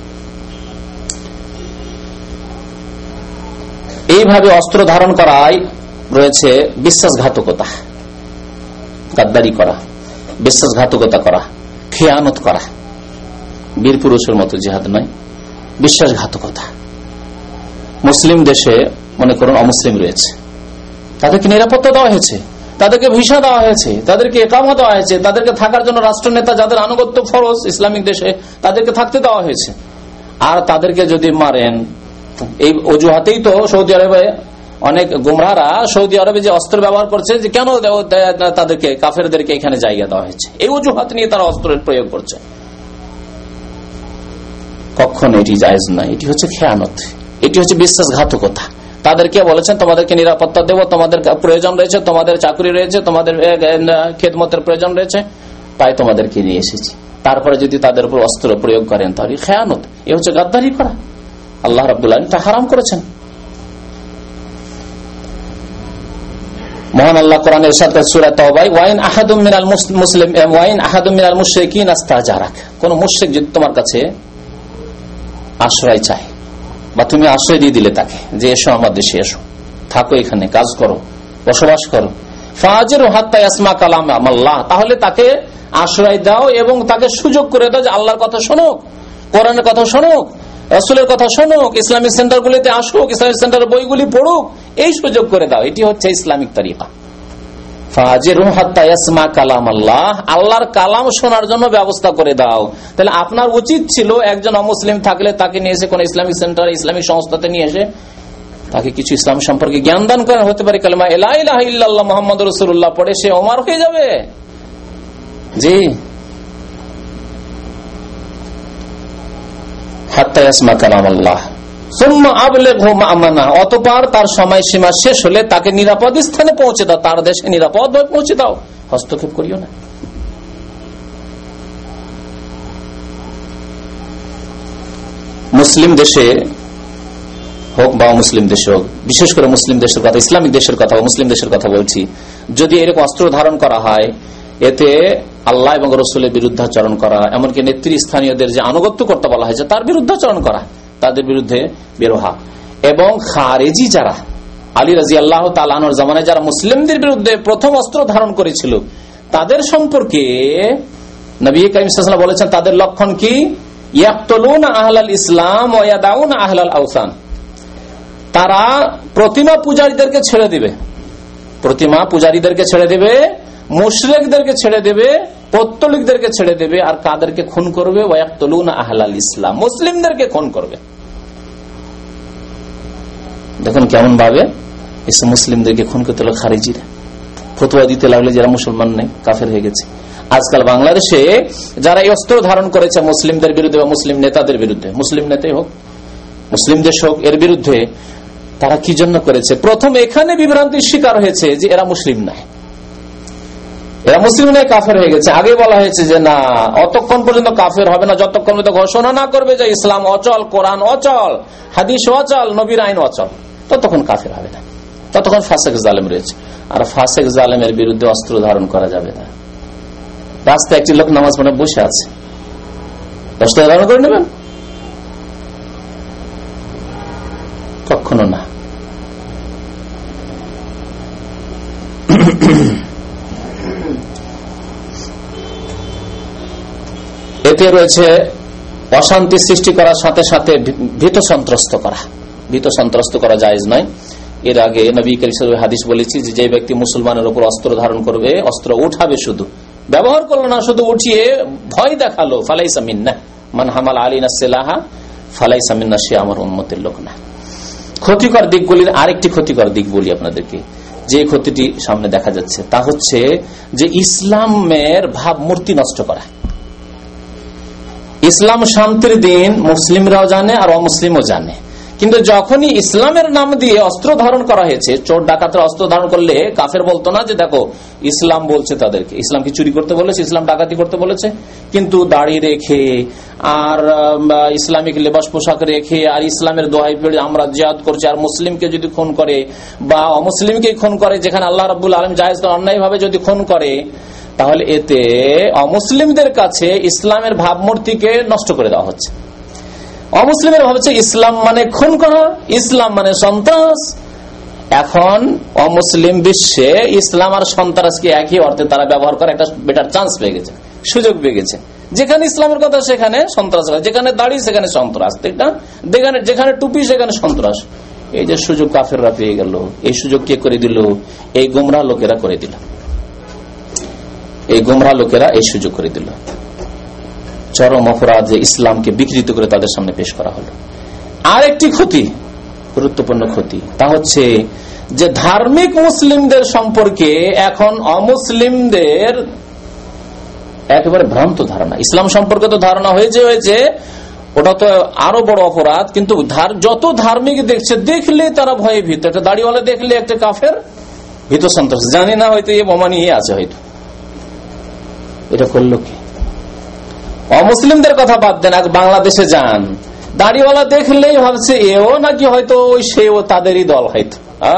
এইভাবে অস্ত্র ধারণ করায় রয়েছে বিশ্বাসঘাতকতা, গাদ্দারি করা, বিশ্বাসঘাতকতা করা, খেয়ানত করা। বীর পুরুষের মতো জিহাদ নয়, বিশ্বাসঘাতকতা। মুসলিম দেশে মনে করুন অমুসলিম রয়েছে, তাদেরকে নিরাপত্তা দেওয়া হয়েছে, তাদেরকে ভিসা দেওয়া হয়েছে, তাদেরকে একামা দেওয়া হয়েছে, তাদেরকে থাকার জন্য রাষ্ট্রনেতা যাদের আনুগত্য ফরজ ইসলামিক দেশে তাদেরকে থাকতে দেওয়া হয়েছে। আর তাদেরকে যদি মারেন, এই অজুহাতেই তো সৌদি আরবে অনেক গুমরাহরা সৌদি আরবে যে অস্ত্র ব্যবহার করছে, যে কেন তাদেরকে কাফেরদেরকে এখানে জায়গা দেওয়া হয়েছে, এই অজুহাত নিয়ে তারা অস্ত্রের প্রয়োগ করছে। কখনো এটি জায়েজ নয়, এটি হচ্ছে খেয়ানত, এটি হচ্ছে বিশ্বাসঘাতকতা। তাদেরকে বলেছেন তোমাদেরকে নিরাপত্তা দেব, তোমাদের প্রয়োজন রয়েছে, তোমাদের চাকরি রয়েছে, তোমাদের খেদমতের প্রয়োজন রয়েছে, তাই তোমাদেরকে নিয়ে এসেছি। তারপরে যদি তাদের উপর অস্ত্র প্রয়োগ করেন তাহলে খেয়ানত, এ হচ্ছে গাদ্দারি করা। আল্লাহ রাব্বুল আলামিন তা হারাম করেছেন। মহান আল্লাহ কোরআনে ইরশাদ করেছেন সূরা তাওবায়, ওয়াইন আহাদুম মিনাল মুসলিম ওয়াইন আহাদুম মিনাল মুশরিকিন আস্তাজারাক, কোন মুশরিক যদি তোমার কাছে আশ্রয় চায় বা তুমি আশ্রয় দিয়ে দিলে তাকে, যে এসো আমার দেশে, এসো, থাকো, এখানে কাজ করো, বসবাস করো, ফাজিরু হাত্তা ইয়াসমা কালাম আল্লাহ, তাহলে তাকে আশ্রয় দাও এবং তাকে সুযোগ করে দাও যে আল্লাহর কথা শোনুক, কোরআনের কথা শোনুক, রাসূলের কথা শোনুক, ইসলামিক সেন্টারগুলিতে আসুক, ইসলামিক সেন্টারের বইগুলি পড়ুক, এই সুযোগ করে দাও। এটি হচ্ছে ইসলামিক তরিকা। ফাজিরু হাত্তা ইয়াসমা কালাম আল্লাহ, আল্লাহর কালাম শোনার জন্য ব্যবস্থা করে দাও। তাহলে আপনার উচিত ছিল একজন অমুসলিম থাকলে তাকে নিয়ে এসে কোন ইসলামিক সেন্টার, ইসলামিক সংস্থাতে নিয়ে এসে তাকে কিছু ইসলাম সম্পর্কে জ্ঞান দান করা হতে পারে। কালেমা লা ইলাহা ইল্লাল্লাহ মুহাম্মাদুর রাসূলুল্লাহ পড়ে সে ওমর হয়ে যাবে। জি, হাত্তা ইয়াসমা কালাম আল্লাহ সুম্মা আবলিগহু মা'মানা, অতঃপর তার সময়সীমা শেষ হলে তাকে নিরাপদ স্থানে পৌঁছে দাও, তার দেশে নিরাপদ ভাবে পৌঁছে দাও, হস্তক্ষেপ করিও না। মুসলিম দেশে হোক বা মুসলিম দেশে হোক, বিশেষ করে মুসলিম দেশের কথা, ইসলামিক দেশের কথা, মুসলিম দেশের কথা বলছি, যদি এরকম অস্ত্র ধারণ করা হয়, এতে আল্লাহ এবং রসুলের বিরুদ্ধাচরণ করা, এমনকি নেতৃস্থানীয়দের যে আনুগত্য করতে বলা হয়েছে তার বিরুদ্ধাচরণ করা, তাদের বিরুদ্ধে বেরোহা, এবং খারেজি যারা আলী রাজি আল্লাহ তাআলার জামানায় যারা মুসলিমদের বিরুদ্ধে প্রথম অস্ত্র ধারণ করেছিল, তাদের সম্পর্কে নবী কারীম সাল্লাল্লাহু আলাইহি ওয়াসাল্লাম বলেছেন তাদের লক্ষণ কি? ইয়াকতুলুনা আহলাল ইসলাম ওয়া ইয়াদাউনা আহলাল আওসান, তারা প্রতিমা পূজারীদেরকে ছেড়ে দিবে, প্রতিমা পূজারীদেরকে ছেড়ে দেবে, মুশরিকদেরকে ছেড়ে দেবে, পৌত্তলিকদেরকে ছেড়ে দেবে, আর কাদেরকে খুন করবে? ওয়ায়াকতুলুনা আহলাল ইসলাম, মুসলিমদেরকে খুন করবে। দেখুন কেমন ভাবে এসে মুসলিমদেরকে খুন করতে লাগলো খারিজিরা, ফতোয়া দিতে লাগলো যারা মুসলমান নেই, কাফের হয়ে গেছে। আজকাল বাংলাদেশে যারা এই অস্ত্র ধারণ করেছে মুসলিমদের বিরুদ্ধে বা মুসলিম নেতাদের বিরুদ্ধে, মুসলিম নেতাই হোক মুসলিম দেশ হোক, এর বিরুদ্ধে তারা কি জন্য করেছে? প্রথম এখানে বিভ্রান্তির শিকার হয়েছে যে এরা মুসলিম নাই, এরা মুসলিম নাই, কাফের হয়ে গেছে। আগে বলা হয়েছে যে না, অতক্ষণ পর্যন্ত কাফের হবে না যতক্ষণ পর্যন্ত ঘোষণা না করবে যে ইসলাম অচল, কোরআন অচল, হাদিস অচল, নবীর আইন অচল, ততক্ষণ কাফের হবে না, ততক্ষণ ফাসেক জালেম রয়েছে। আর ফাসেক জালেমের বিরুদ্ধে অস্ত্র ধারণ করা যাবে না। রাস্তায় একটি লোক নামাজ পড়ে বসে আছে, অস্ত্র ধারণ করে নেবেন? কখনো না। এতে রয়েছে অশান্তি সৃষ্টি করার সাথে সাথে ভীত সন্ত্রস্ত করা, ভীত সন্ত্রস্ত করা জায়েজ নয়। এর আগে নবী কারীম সাল্লাল্লাহু আলাইহি ওয়াসাল্লাম হাদিস বলেছি যে যে ব্যক্তি মুসলমানের উপর অস্ত্র ধারণ করবে, অস্ত্র উঠাবে, শুধু ব্যবহার করলো না, শুধু উঠিয়ে ভয় দেখালো, ফালাইসা মিন্নাহ, মান হামাল আলাইনা সিলাহা ফালাইসা মিন্না, সে আমার উম্মতের লোক না। ক্ষতিকর দিকগুলির আরেকটি ক্ষতিকর দিক বলি আপনাদেরকে, যে ক্ষতিটি সামনে দেখা যাচ্ছে তা হচ্ছে যে ইসলামের ভাবমূর্তি নষ্ট করা। ইসলাম শান্তির দিন মুসলিমরাও জানে আর অমুসলিমও জানে, কিন্তু যখনই ইসলামের নাম দিয়ে অস্ত্র ধারণ করা হয়েছে, চোর ডাকাতরা অস্ত্র ধারণ করলে কাফের বলতো না যে দেখো ইসলাম বলছে তাদেরকে, ইসলাম কি চুরি করতে বলেছে, ইসলাম ডাকাতি করতে বলেছে, কিন্তু দাড়ি রেখে আর ইসলামিক লেবাস পোশাক রেখে আর ইসলামের দোহাই পেড়ে আমরা জিহাদ করছি, আর মুসলিমকে যদি খুন করে বা অমুসলিমকে খুন করে, যেখানে আল্লাহ রাব্বুল আলামিন জায়েজ করে, অন্যায় ভাবে যদি খুন করে, তাহলে এতে অমুসলিমদের কাছে ইসলামের ভাবমূর্তিকে নষ্ট করে দেওয়া হচ্ছে। অমুসলিমের ভাবছে ইসলাম মানে খুন করা, ইসলাম মানে সন্ত্রাস। এখন অমুসলিম বিশ্বে ইসলাম আর সন্ত্রাসকে একই অর্থে তারা ব্যবহার করে একটা বেটার চান্স পেয়ে গেছে, সুযোগ পেয়ে গেছে। যেখানে ইসলামের কথা সেখানে সন্ত্রাস, যেখানে দাড়ি সেখানে সন্ত্রাস, যেখানে টুপি সেখানে সন্ত্রাস। এই যে সুযোগ কাফেররা পেয়ে গেল, এই সুযোগ কে করে দিল? এই গোমরা লোকেরা করে দিল, এই গোমরা লোকেরা এই সুযোগ করে দিল। চরম অপরাধ যে ইসলামকে বিকৃত করে তাদের সামনে পেশ করা হলো। আর একটি ক্ষতি, গুরুত্বপূর্ণ ক্ষতি, তা হচ্ছে যে ধার্মিক মুসলিমদের সম্পর্কে এখন অমুসলিমদের একেবারে ভ্রান্ত ধারণা। ইসলাম সম্পর্কে তো ধারণা হয়েছে হয়েছে ওটা তো আরো বড় অপরাধ, কিন্তু যত ধার্মিক দেখছে দেখলে তারা ভয়ে ভীত। একটা দাড়িওয়ালা দেখলে একটা কাফের, ভীত সন্ত্রাস, জানি না হয়তো এ বোমা নিয়ে আছে, হয়তো এটা করলো কি? অমুসলিমদের কথা বাদ দেন, আজ বাংলাদেশে যান, দাড়িওয়ালা দেখলেই ভাবছে এও নাকি হয়তো ওই সেও তাদেরই দল, হয়তো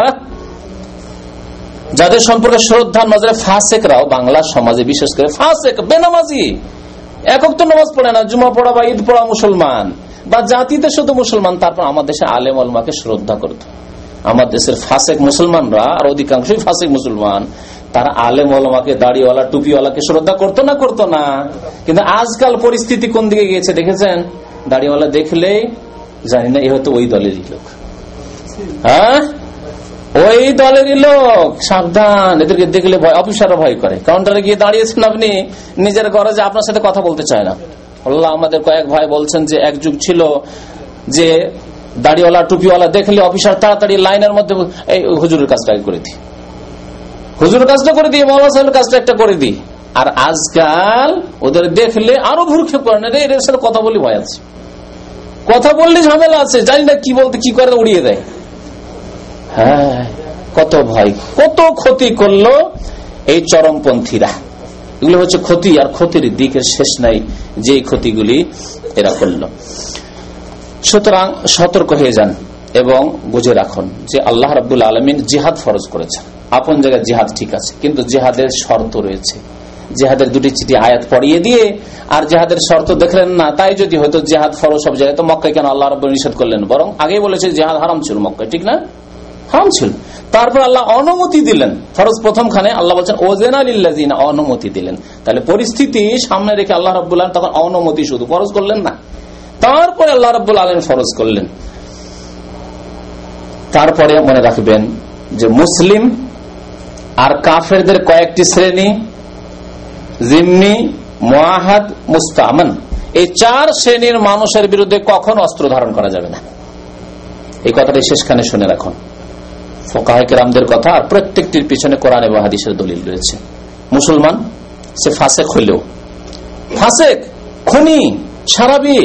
যাদের সম্পর্কে শ্রদ্ধার নজরে ফাসেকরাও বাংলা সমাজে, বিশেষ করে ফাসেক বেনামাজি, একক তো নামাজ পড়ে না, জুমা পড়া বা ঈদ পড়া মুসলমান বা জাতিতে শুধু মুসলমান, তারপর আমার দেশে আলেম ওলামাকে শ্রদ্ধা করত। আমার দেশের ফাসেক মুসলমানরা, আর অধিকাংশই ফাসেক মুসলমান, তারা আলেম ওলামাকে, দাড়িওয়ালা টুপিওয়ালাকে শ্রদ্ধা করতো না করতো না। কিন্তু আজকাল পরিস্থিতি কোন দিকে গিয়েছে দেখেছেন? দাড়িওয়ালা দেখলেই জানি না এ হয়তো ওই দলেরই লোক, হ্যাঁ ওই দলেরই লোক, সাবধান, এদেরকে দেখলে ভয়, অফিসাররা ভয় করে। কাউন্টারে গিয়ে দাঁড়িয়েছেন আপনি নিজের গরজে, আপনার সাথে কথা বলতে চায় না। আল্লাহ, আমাদের কয়েক ভাই বলছেন যে এক যুগ ছিল যে দাড়িওয়ালা টুপিওয়ালা দেখলে অফিসার তাড়াতাড়ি লাইনের মধ্যে এই হুজুরের কাজটা করে দিই, হুজুরের কাজটা করে দিই, মৌলানা সাহেবের কাজটা একটা করে দিই। আর আজকাল ওদের দেখলে আরো ভুরক্ষেপ করেন, এর সাথে কথা বলি ভয় আছে, কথা বললে ঝামেলা আছে, জানি না কি বলতে কি করে উড়িয়ে দেয়। হ্যাঁ, কত ভয়, কত ক্ষতি করলো এই চরমপন্থীরা। এগুলো হচ্ছে ক্ষতি, আর ক্ষতির দিকের শেষ নাই যে ক্ষতিগুলি এরা করলো। সুতরাং সতর্ক হয়ে যান এবং বুঝে রাখুন যে আল্লাহ রাব্বুল আলামিন জিহাদ ফরজ করেছেন। আপন জায়গায় জিহাদ ঠিক আছে, কিন্তু জিহাদের শর্ত রয়েছে। জিহাদের দুটি চিঠি আয়াত পড়িয়ে দিয়ে আর জিহাদের শর্ত দেখলেন না, তাই যদি হয়তো জিহাদ ফরজ সব জায়গায়, তো মক্কায় কেন আল্লাহ রাব্বুল নিষেধ করলেন? বরং আগেই বলেছে জিহাদ হারাম ছিল মক্কায়, ঠিক না? হারাম ছিল। তারপর আল্লাহ অনুমতি দিলেন ফরজ প্রথম খানে, আল্লাহ বলছেন ওযানা লিল্লাযিনা, অনুমতি দিলেন। তাহলে পরিস্থিতি সামনে রেখে আল্লাহ রাব্বুল আলামিন তখন অনুমতি শুধু ফরজ করলেন না, তারপরে আল্লাহ রাব্বুল আলামিন ফরজ করলেন। তারপরে মনে রাখবেন যে মুসলিম আর কাফেরদের কয়েকটি শ্রেণী, জিম্মি, মুআহাদ, মুস্তামান, এই চার শ্রেণীর মানুষের বিরুদ্ধে কখনো অস্ত্র ধারণ করা যাবে না। এই কথাটি শেষখানে শুনে রাখুন, ফুকাহায়ে কেরামদের কথা, আর প্রত্যেকটির পিছনে কোরআন এবং হাদিসের দলিল রয়েছে। মুসলমান সে ফাসেক হইলেও, ফাসেক, খুনি, সারাবি,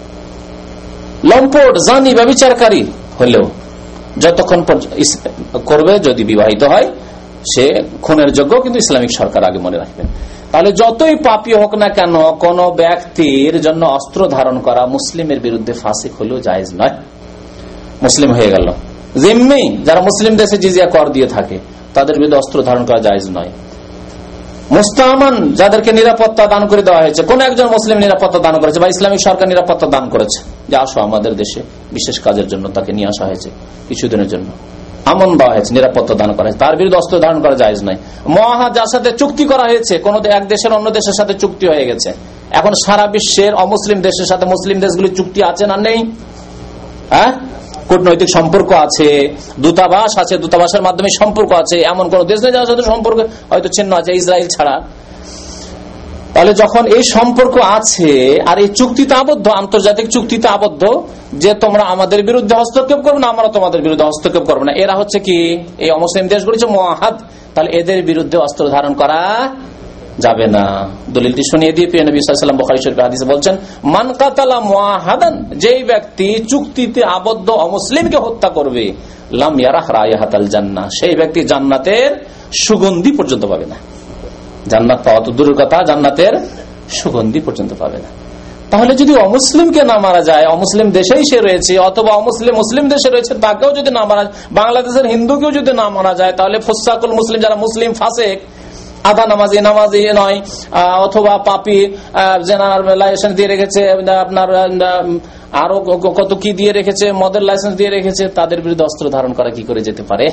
লম্পট, জানি, ব্যভিচারকারী হলেও যতক্ষণ করবে, যদি বিবাহিত হয় সে খুনের যোগ্য, কিন্তু ইসলামিক সরকার আগে মনে রাখবেন। তাহলে যতই পাপী হোক না কেন, কোন ব্যক্তির জন্য অস্ত্র ধারণ করা মুসলিমের বিরুদ্ধে ফাসিক হলেও জায়েজ নয়। মুসলিম হয়ে গেল। জিম্মি, যারা মুসলিম দেশে জিজিয়া কর দিয়ে থাকে, তাদের বিরুদ্ধে অস্ত্র ধারণ করা জায়েজ নয়। মুস্তামান, যাদেরকে নিরাপত্তা দান করে দেওয়া হয়েছে, কোন একজন মুসলিম নিরাপত্তা দান করেছে বা ইসলামিক সরকার নিরাপত্তা দান করেছে যে আসো আমাদের দেশে, বিশেষ কাজের জন্য তাকে নিয়ে আসা হয়েছে, কিছুদিনের জন্য আমন দেওয়া হয়েছে, নিরাপত্তা দান করা হয়েছে, তার বিরুদ্ধে অস্ত্র ধারণ করা জায়েজ নাই। মুআহাদ, যার সাথে চুক্তি করা হয়েছে, কোন এক দেশের অন্য দেশের সাথে চুক্তি হয়ে গেছে, এখন সারা বিশ্বের অমুসলিম দেশের সাথে মুসলিম দেশগুলি চুক্তি আছে না নেই? হ্যাঁ, কূটনৈতিক সম্পর্ক আছে, দূতাবাস আছে, দূতাবাসের মাধ্যমে সম্পর্ক আছে, এমন কোন দেশ নেই যার সাথে সম্পর্ক হয়তো ছিন্ন আছে, ইসরায়েল ছাড়া। তাহলে যখন এই সম্পর্ক আছে আর এই চুক্তিতে আবদ্ধ, আন্তর্জাতিক চুক্তিতে আবদ্ধ যে তোমরা আমাদের বিরুদ্ধে হস্তক্ষেপ করবে না, আমরা তোমাদের বিরুদ্ধে হস্তক্ষেপ করবো না, এরা হচ্ছে কি এই অমুসলিম দেশগুলি হচ্ছে মুআহাদ, তাহলে এদের বিরুদ্ধে অস্ত্র ধারণ করা যাবে না। দলিলটি শুনিয়ে দিয়ে প্রিয় নবী সাল্লাল্লাহু আলাইহি ওয়াসাল্লাম বুখারী শরীফের হাদিসে বলছেন, মান কাতালা মুআহাদান, যেই ব্যক্তি চুক্তিতে আবদ্ধ অমুসলিমকে হত্যা করবে, লাম ইয়ারাহ রায়াহাতাল জান্নাহ, সেই ব্যক্তি জান্নাতের সুগন্ধি পর্যন্ত পাবে না। জান্নাত পাওয়া তো দূরের কথা, জান্নাতের সুগন্ধি পর্যন্ত পাবে না। তাহলে যদি অমুসলিমকে না মারা যায়, অমুসলিম দেশেই সে রয়েছে, অথবা অমুসলিম মুসলিম দেশে রয়েছে তাকেও যদি না মারা যায়, বাংলাদেশের হিন্দুকেও যদি না মারা যায়, তাহলে ফুসাকুল মুসলিম, যারা মুসলিম ফাসেক, আধা নামাজি, নামাজি নয়, অথবা পাপী, জেনার লাইসেন্স দিয়ে রেখেছে, আপনার আরো কত কি দিয়ে রেখেছে, মদের লাইসেন্স দিয়ে রেখেছে, তাদের বিরুদ্ধে অস্ত্র ধারণ করা কি করে যেতে পারে?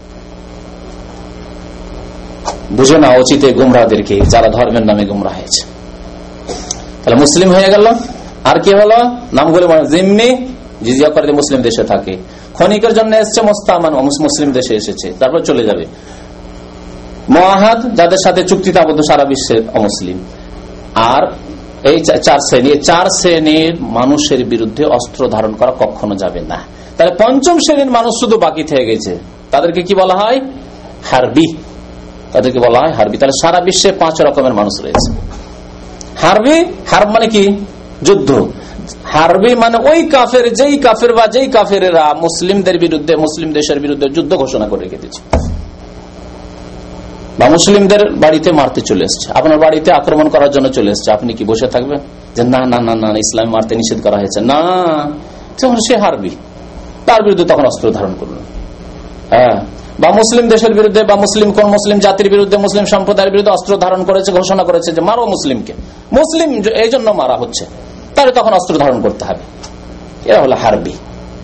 বুঝে না উচিত গুমরাহদেরকে, যারা ধর্মের নামে গুমরাহ হয়েছে। তাহলে মুসলিম হয়ে গেল, আর কি হলো নামগুলো? জিম্মি, জিজিয়া করে মুসলিম দেশে থাকে, খনিকের জন্য এসছে, মুস্তামান, মুসলিম দেশে এসেছে, তারপর চলে যাবে। মুআহাদ, যাদের সাথে চুক্তিতে আবদ্ধ সারা বিশ্বের অমুসলিম। আর এই চার শ্রেণী, চার শ্রেণীর মানুষের বিরুদ্ধে অস্ত্র ধারণ করা কখনো যাবে না। তাহলে পঞ্চম শ্রেণীর মানুষ শুধু বাকি থেকে গেছে, তাদেরকে কি বলা হয়? হারবি, তাদেরকে বলা হয় হারবি। তাহলে সারা বিশ্বে পাঁচ রকমের মানুষ রয়েছে। হারবি, হারব মানে কি? যুদ্ধ। হারবি মানে ওই কাফের, যেই কাফের বা যেই কাফেরেরা মুসলিমদের বিরুদ্ধে, মুসলিম দেশের বিরুদ্ধে যুদ্ধ ঘোষণা করে রেখে দিচ্ছে, বা মুসলিমদের বাড়িতে মারতে চলে এসছে, আপনার বাড়িতে আক্রমণ করার জন্য চলে এসছে, আপনি কি বসে থাকবেন যে না না না না ইসলাম মারতে নিষেধ করা হয়েছে? না, তখন সে হারবি, তার বিরুদ্ধে তখন অস্ত্র ধারণ করল। হ্যাঁ, বা মুসলিম দেশের বিরুদ্ধে বা মুসলিম কোন মুসলিম জাতির বিরুদ্ধে, মুসলিম সম্প্রদায়ের বিরুদ্ধে অস্ত্র ধারণ করেছে, ঘোষণা করেছে যে মারো মুসলিমকে, মুসলিম এই জন্য মারা হচ্ছে, তাহলে তখন অস্ত্র ধারণ করতে হবে। এরা হলো হারবি।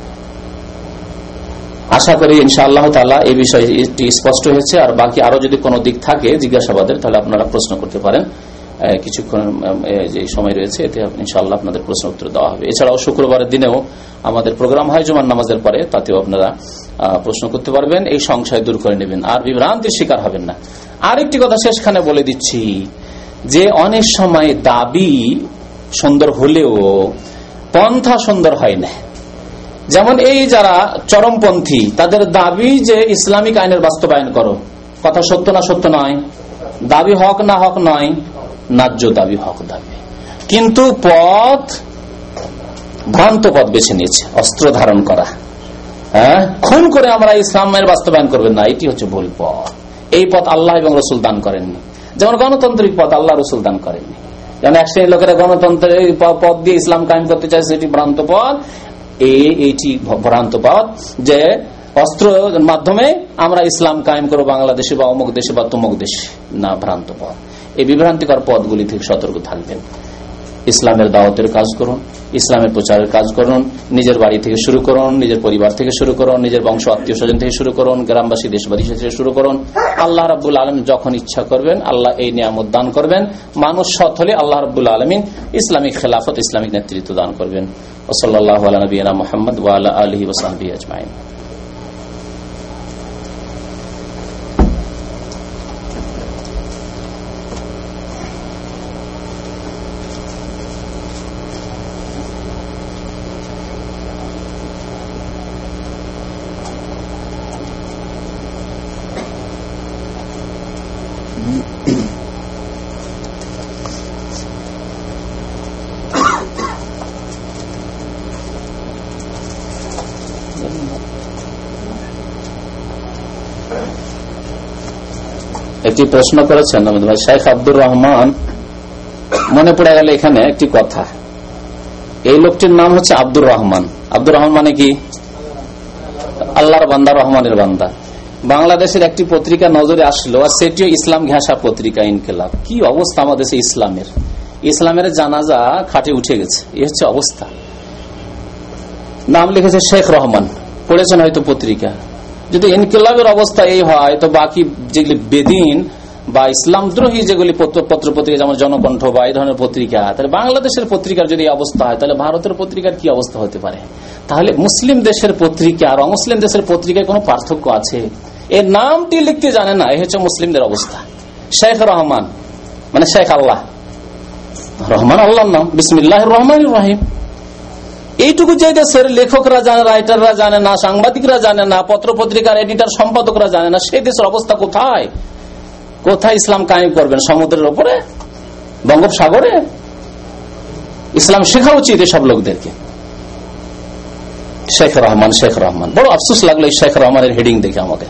আশা করি ইনশাআল্লাহ তাআলা এই বিষয়টি স্পষ্ট হয়েছে। আর বাকি আরো যদি কোনো দিক থাকে জিজ্ঞাসাবাদের, তাহলে আপনারা প্রশ্ন করতে পারেন। কিছুক্ষণ যে সময় রয়েছে এতে ইনশাআল্লাহ আপনাদের প্রশ্ন উত্তর দেওয়া হবে। এছাড়াও শুক্রবারের দিনেও আমাদের প্রোগ্রাম হয় জুমার নামাজের পরে, তাতেও আপনারা প্রশ্ন করতে পারবেন, এই সংশয় দূর করে নেবেন, আর বিভ্রান্তির শিকার হবেন না। আরেকটি কথা শেষখানে বলে দিচ্ছি যে অনেক সময় দাবি সুন্দর হলেও পন্থা সুন্দর হয় না। যেমন এই যারা চরমপন্থী, তাদের দাবি যে ইসলামিক আইনের বাস্তবায়ন করো, কথা সত্য না সত্য নয়? দাবি হক না হক নয়? ন্যায্য দাবি, হক দাবি, কিন্তু পথ ভ্রান্ত পথ বেছে নিয়েছে, অস্ত্র ধারণ করা, হ্যাঁ, খুন করে আমরা ইসলামের বাস্তবায়ন করবেন না, এটি হচ্ছে ভুল পথ। এই পথ আল্লাহ এবং রসুল দান করেননি। যেমন গণতান্ত্রিক পথ আল্লাহ রসুল দান করেননি। যেমন এক শ্রেণীর লোকেরা গণতন্ত্রের পথ দিয়ে ইসলাম কায়েম করতে চাইছে, এটি ভ্রান্ত পথ। এইটি ভ্রান্ত পথ যে অস্ত্রের মাধ্যমে আমরা ইসলাম কায়েম করবো বাংলাদেশে বা অমুক দেশে বা তমুক দেশে, না, ভ্রান্ত পথ। এই বিভ্রান্তিকর পথগুলি থেকে সতর্ক থাকবেন। ইসলামের দাওয়াতের কাজ করুন, ইসলামের প্রচারের কাজ করুন, নিজের বাড়ি থেকে শুরু করুন, নিজের পরিবার থেকে শুরু করুন, নিজের বংশ আত্মীয় স্বজন থেকে শুরু করুন, গ্রামবাসী দেশবাসী থেকে শুরু করুন। আল্লাহ রাব্বুল আলামিন যখন ইচ্ছা করবেন আল্লাহ এই নিয়ামত দান করবেন। মানুষ সৎ হলে আল্লাহ রাব্বুল আলামিন ইসলামিক খেলাফত, ইসলামিক নেতৃত্ব দান করবেন। সাল্লাল্লাহু আলা নবিয়িনা মুহাম্মদ ওয়া আলা আলিহি ওয়া সাহবিহি আজমাইন। একটি প্রশ্ন করেছেন আমাদের ভাই শেখ আব্দুর রহমান, মনে পড়ে গেল এখানে একটি কথা। এই লোকটির নাম হচ্ছে আব্দুর রহমান। আব্দুর রহমান মানে কি? আল্লাহর বান্দা, রহমানের বান্দা। বাংলাদেশের একটি পত্রিকা নজরে আসলো, আর সেটিও ইসলাম ঘেঁষা পত্রিকা ইনকিলাব। কি অবস্থা আমাদের দেশে ইসলামের, ইসলামের জানাজা খাটে উঠে গেছে, এই হচ্ছে অবস্থা। নাম লিখেছে শেখ রহমান, পড়েছেন হয়তো পত্রিকা। যদি ইনকিলাবের অবস্থা এই হয়, তো বাকি যেগুলি বেদিন বা ইসলাম দ্রোহী যেগুলি পত্র পত্রিকা, যেমন জনকণ্ঠ বা এই ধরনের পত্রিকা, তাহলে বাংলাদেশের পত্রিকার যদি অবস্থা হয়, তাহলে ভারতের পত্রিকার কি অবস্থা হতে পারে? তাহলে মুসলিম দেশের পত্রিকা আর অমুসলিম দেশের পত্রিকায় কোনো পার্থক্য আছে? এর নামটি লিখতে জানে না, এই হচ্ছে মুসলিমদের অবস্থা। শেখ রহমান মানে শেখ আল্লাহ, রহমান আল্লাহর নাম, বিসমিল্লাহির রহমানির রহিম। এইটুকু যে দেশের লেখকরা জানে, রাইটাররা জানে না, সাংবাদিকরা জানে না, পত্র পত্রিকার এডিটর সম্পাদকরা জানে না, সেই দেশের অবস্থা কোথায়? কোথায় ইসলাম কায়েম করবেন? সমুদ্রের উপরে, বঙ্গোপসাগরে? ইসলাম শেখা উচিত এসব লোকদেরকে। শেখ রহমান, শেখ রহমান, বড় আফসোস লাগলো এই শেখ রহমানের হেডিং দেখে আমাকে।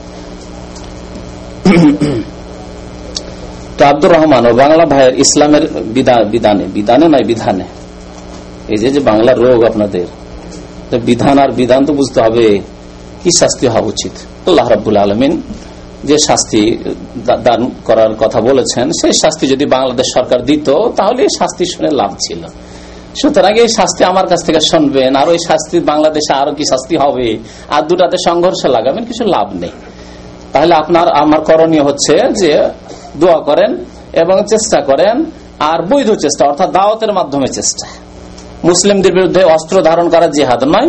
তো আব্দুর রহমান ও বাংলা ভাইয়ের ইসলামের বিধানে, বিধানে নয় বিধানে, এই যে বাংলার রোগ আপনাদের, বিধান আর বিধান তো বুঝতে হবে, কি শাস্তি হওয়া উচিত। আল্লাহ রাব্বুল আলামিন যে শাস্তি দান করার কথা বলেছেন, সেই শাস্তি যদি বাংলাদেশ সরকার দিত, তাহলে এই শাস্তি শুনে লাভ ছিল। সুতরাং এই শাস্তি আমার কাছ থেকে শুনবেন, আর ওই শাস্তি বাংলাদেশে আরো কি শাস্তি হবে, আর দুটাতে সংঘর্ষ লাগাবেন, কিছু লাভ নেই। তাহলে আপনার আমার করণীয় হচ্ছে যে দোয়া করেন এবং চেষ্টা করেন, আর বৈধ চেষ্টা, অর্থাৎ দাওয়াতের মাধ্যমে চেষ্টা। মুসলিমদের বিরুদ্ধে অস্ত্র ধারণ করা জিহাদ নয়।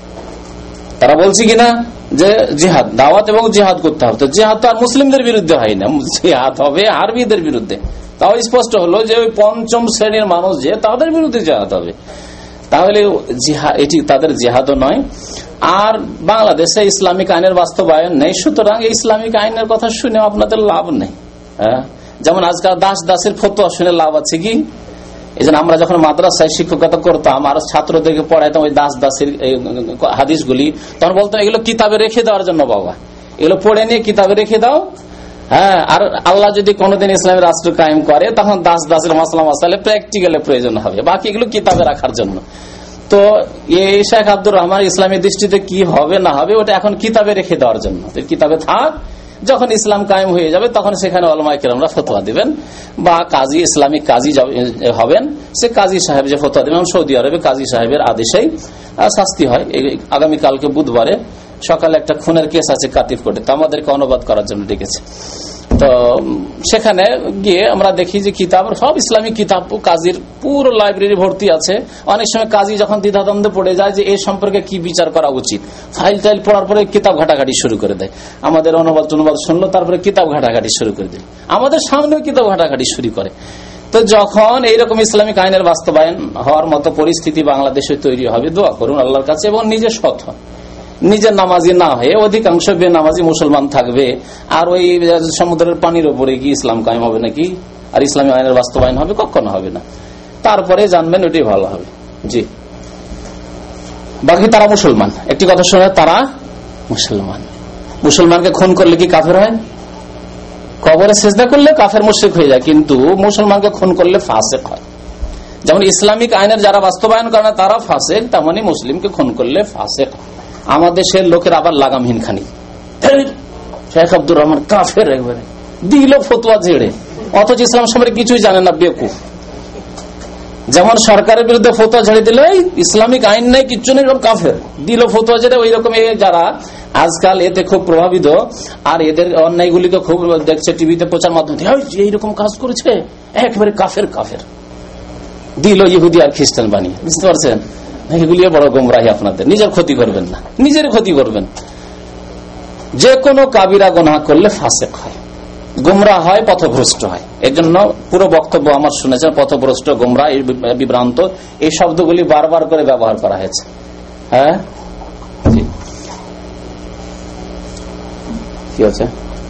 তারা বলছে কিনা যে জিহাদ, দাওয়াত এবং জিহাদ করতে হবে, তো জিহাদ তো আর মুসলিমদের বিরুদ্ধে হয় না, জিহাদ হবে আরবিদের বিরুদ্ধে। তাও স্পষ্ট হলো যে ওই পঞ্চম শ্রেণীর মানুষ যে, তাদের বিরুদ্ধে জিহাদ হবে। তাহলে জিহাদ, এটি তাদের জিহাদও নয়। আর বাংলাদেশে ইসলামিক আইনের বাস্তবায়ন নেই, সুতরাং এই ইসলামিক আইনের কথা শুনে আপনাদের লাভ নেই। হ্যাঁ, যেমন আজকাল দাস দাসের ফতোয়া শুনে লাভ আছে কি? এই জন্য আমরা যখন মাদ্রাসায় শিক্ষকতা করতাম আর ছাত্রদেরকে পড়াইতাম ওই দাস দাসের হাদিসগুলি, তখন বলতাম এগুলো কিতাবে রেখে দেওয়ার জন্য, বাবা এগুলো পড়ে নিয়ে কিতাবে রেখে দাও। হ্যাঁ, আর আল্লাহ যদি কোনোদিন ইসলামের রাষ্ট্র কায়েম করে, তখন দাস দাসের মাসলা মাসালে প্র্যাকটিক্যালে প্রয়োজন হবে, বাকি এগুলো কিতাবে রাখার জন্য। তো এই শেখ আব্দুর রহমান ইসলামী দৃষ্টিতে কি হবে না হবে, ওটা এখন কিতাবে রেখে দেওয়ার জন্য। কিতাবে থাক, যখন ইসলাম কায়েম হয়ে যাবে তখন সেখানে উলামায়ে কেরামরা ফতোয়া দিবেন, বা কাজী, ইসলামিক কাজী হবেন, সে কাজী সাহেব যে ফতোয়া দেবেন। সৌদি আরবে কাজী সাহেবের আদেশেই শাস্তি হয়। আগামীকালকে বুধবারে সকালে একটা খুনের কেস আছে কাতিফ কোর্টে, তো আমাদেরকে অনুবাদ করার জন্য ডেকেছে। তো সেখানে গিয়ে আমরা দেখি যে কিতাব, সব ইসলামিক কিতাব, কাজীর পুরো লাইব্রেরি ভর্তি আছে। অনেক সময় কাজী যখন দ্বিধাদ্বন্দ্বে পড়ে যায় যে এই সম্পর্কে কি বিচার করা উচিত, ফাইল টাইল পড়ার পরে কিতাব ঘাটাঘাটি শুরু করে দেয়। আমাদের অনুবাদ অনুবাদ শুনলো, তারপরে কিতাব ঘাটাঘাটি শুরু করে দিল, আমাদের সামনেও কিতাব ঘাটাঘাটি শুরু করে। তো যখন এইরকম ইসলামিক আইনের বাস্তবায়ন হওয়ার মতো পরিস্থিতি বাংলাদেশে তৈরি হবে, দোয়া করুন আল্লাহর কাছে, এবং নিজে সৎ হন। নিজের নামাজি না হয়ে অধিকাংশ বেনামাজি মুসলমান থাকবে, আর ওই সমুদ্রের পানির উপরে কি ইসলাম কায়েম হবে নাকি, আর ইসলামী আইনের বাস্তবায়ন হবে? কখনো হবে না। তারপরে জানবেন ওটাই ভালো হবে। জি। বাকি তারা মুসলমান। একটি কথা শোনে, তারা মুসলমান। মুসলমানকে খুন করলে কি কাফের হয়? কবরে সিজদা করলে কাফের মুশরিক হয়ে যায়, কিন্তু মুসলমানকে খুন করলে ফাসিক হয়। যেমন ইসলামিক আইনের যারা বাস্তবায়ন করে না তারা ফাসিক, তেমনি মুসলিমকে খুন করলে ফাসিক। আমাদের দেশের লোকের আবার লাগামহীন খানি, শেখ আব্দুর রহমান কাফের একবারে দিল ফতোয়া ঝেড়ে, অথচ ইসলাম সম্পর্কে কিছুই জানে না, বেকুফ। যেমন সরকারের বিরুদ্ধে ফতোয়া ঝেড়ে দিলে ইসলামিক আইন নেই, কিচ্ছু নেই, সব কাফের, দিল ফতোয়া ঝেড়ে। ওই রকম যারা আজকাল এতে খুব প্রভাবিত আর এদের অন্যায়গুলিকে খুব দেখছে টিভিতে প্রচার মাধ্যমে, এইরকম কাজ করেছে, একেবারে কাফের কাফের দিল ইহুদি আর খ্রিস্টান বানিয়ে। বুঝতে পারছেন? এগুলি বড় গোমরাহি আপনাদের। নিজের ক্ষতি করবেন না, নিজের ক্ষতি করবেন। যে কোনো কাবিরা গুনাহ করলে ফাসিক হয়, গুমরাহ হয়, পথভ্রষ্ট হয়। এই জন্য পুরো বক্তব্য আমার শুনেছেন, পথভ্রষ্ট, গুমরাহ, বিভ্রান্ত, এই শব্দগুলি বারবার করে ব্যবহার করা হয়েছে। হ্যাঁ, কি আছে?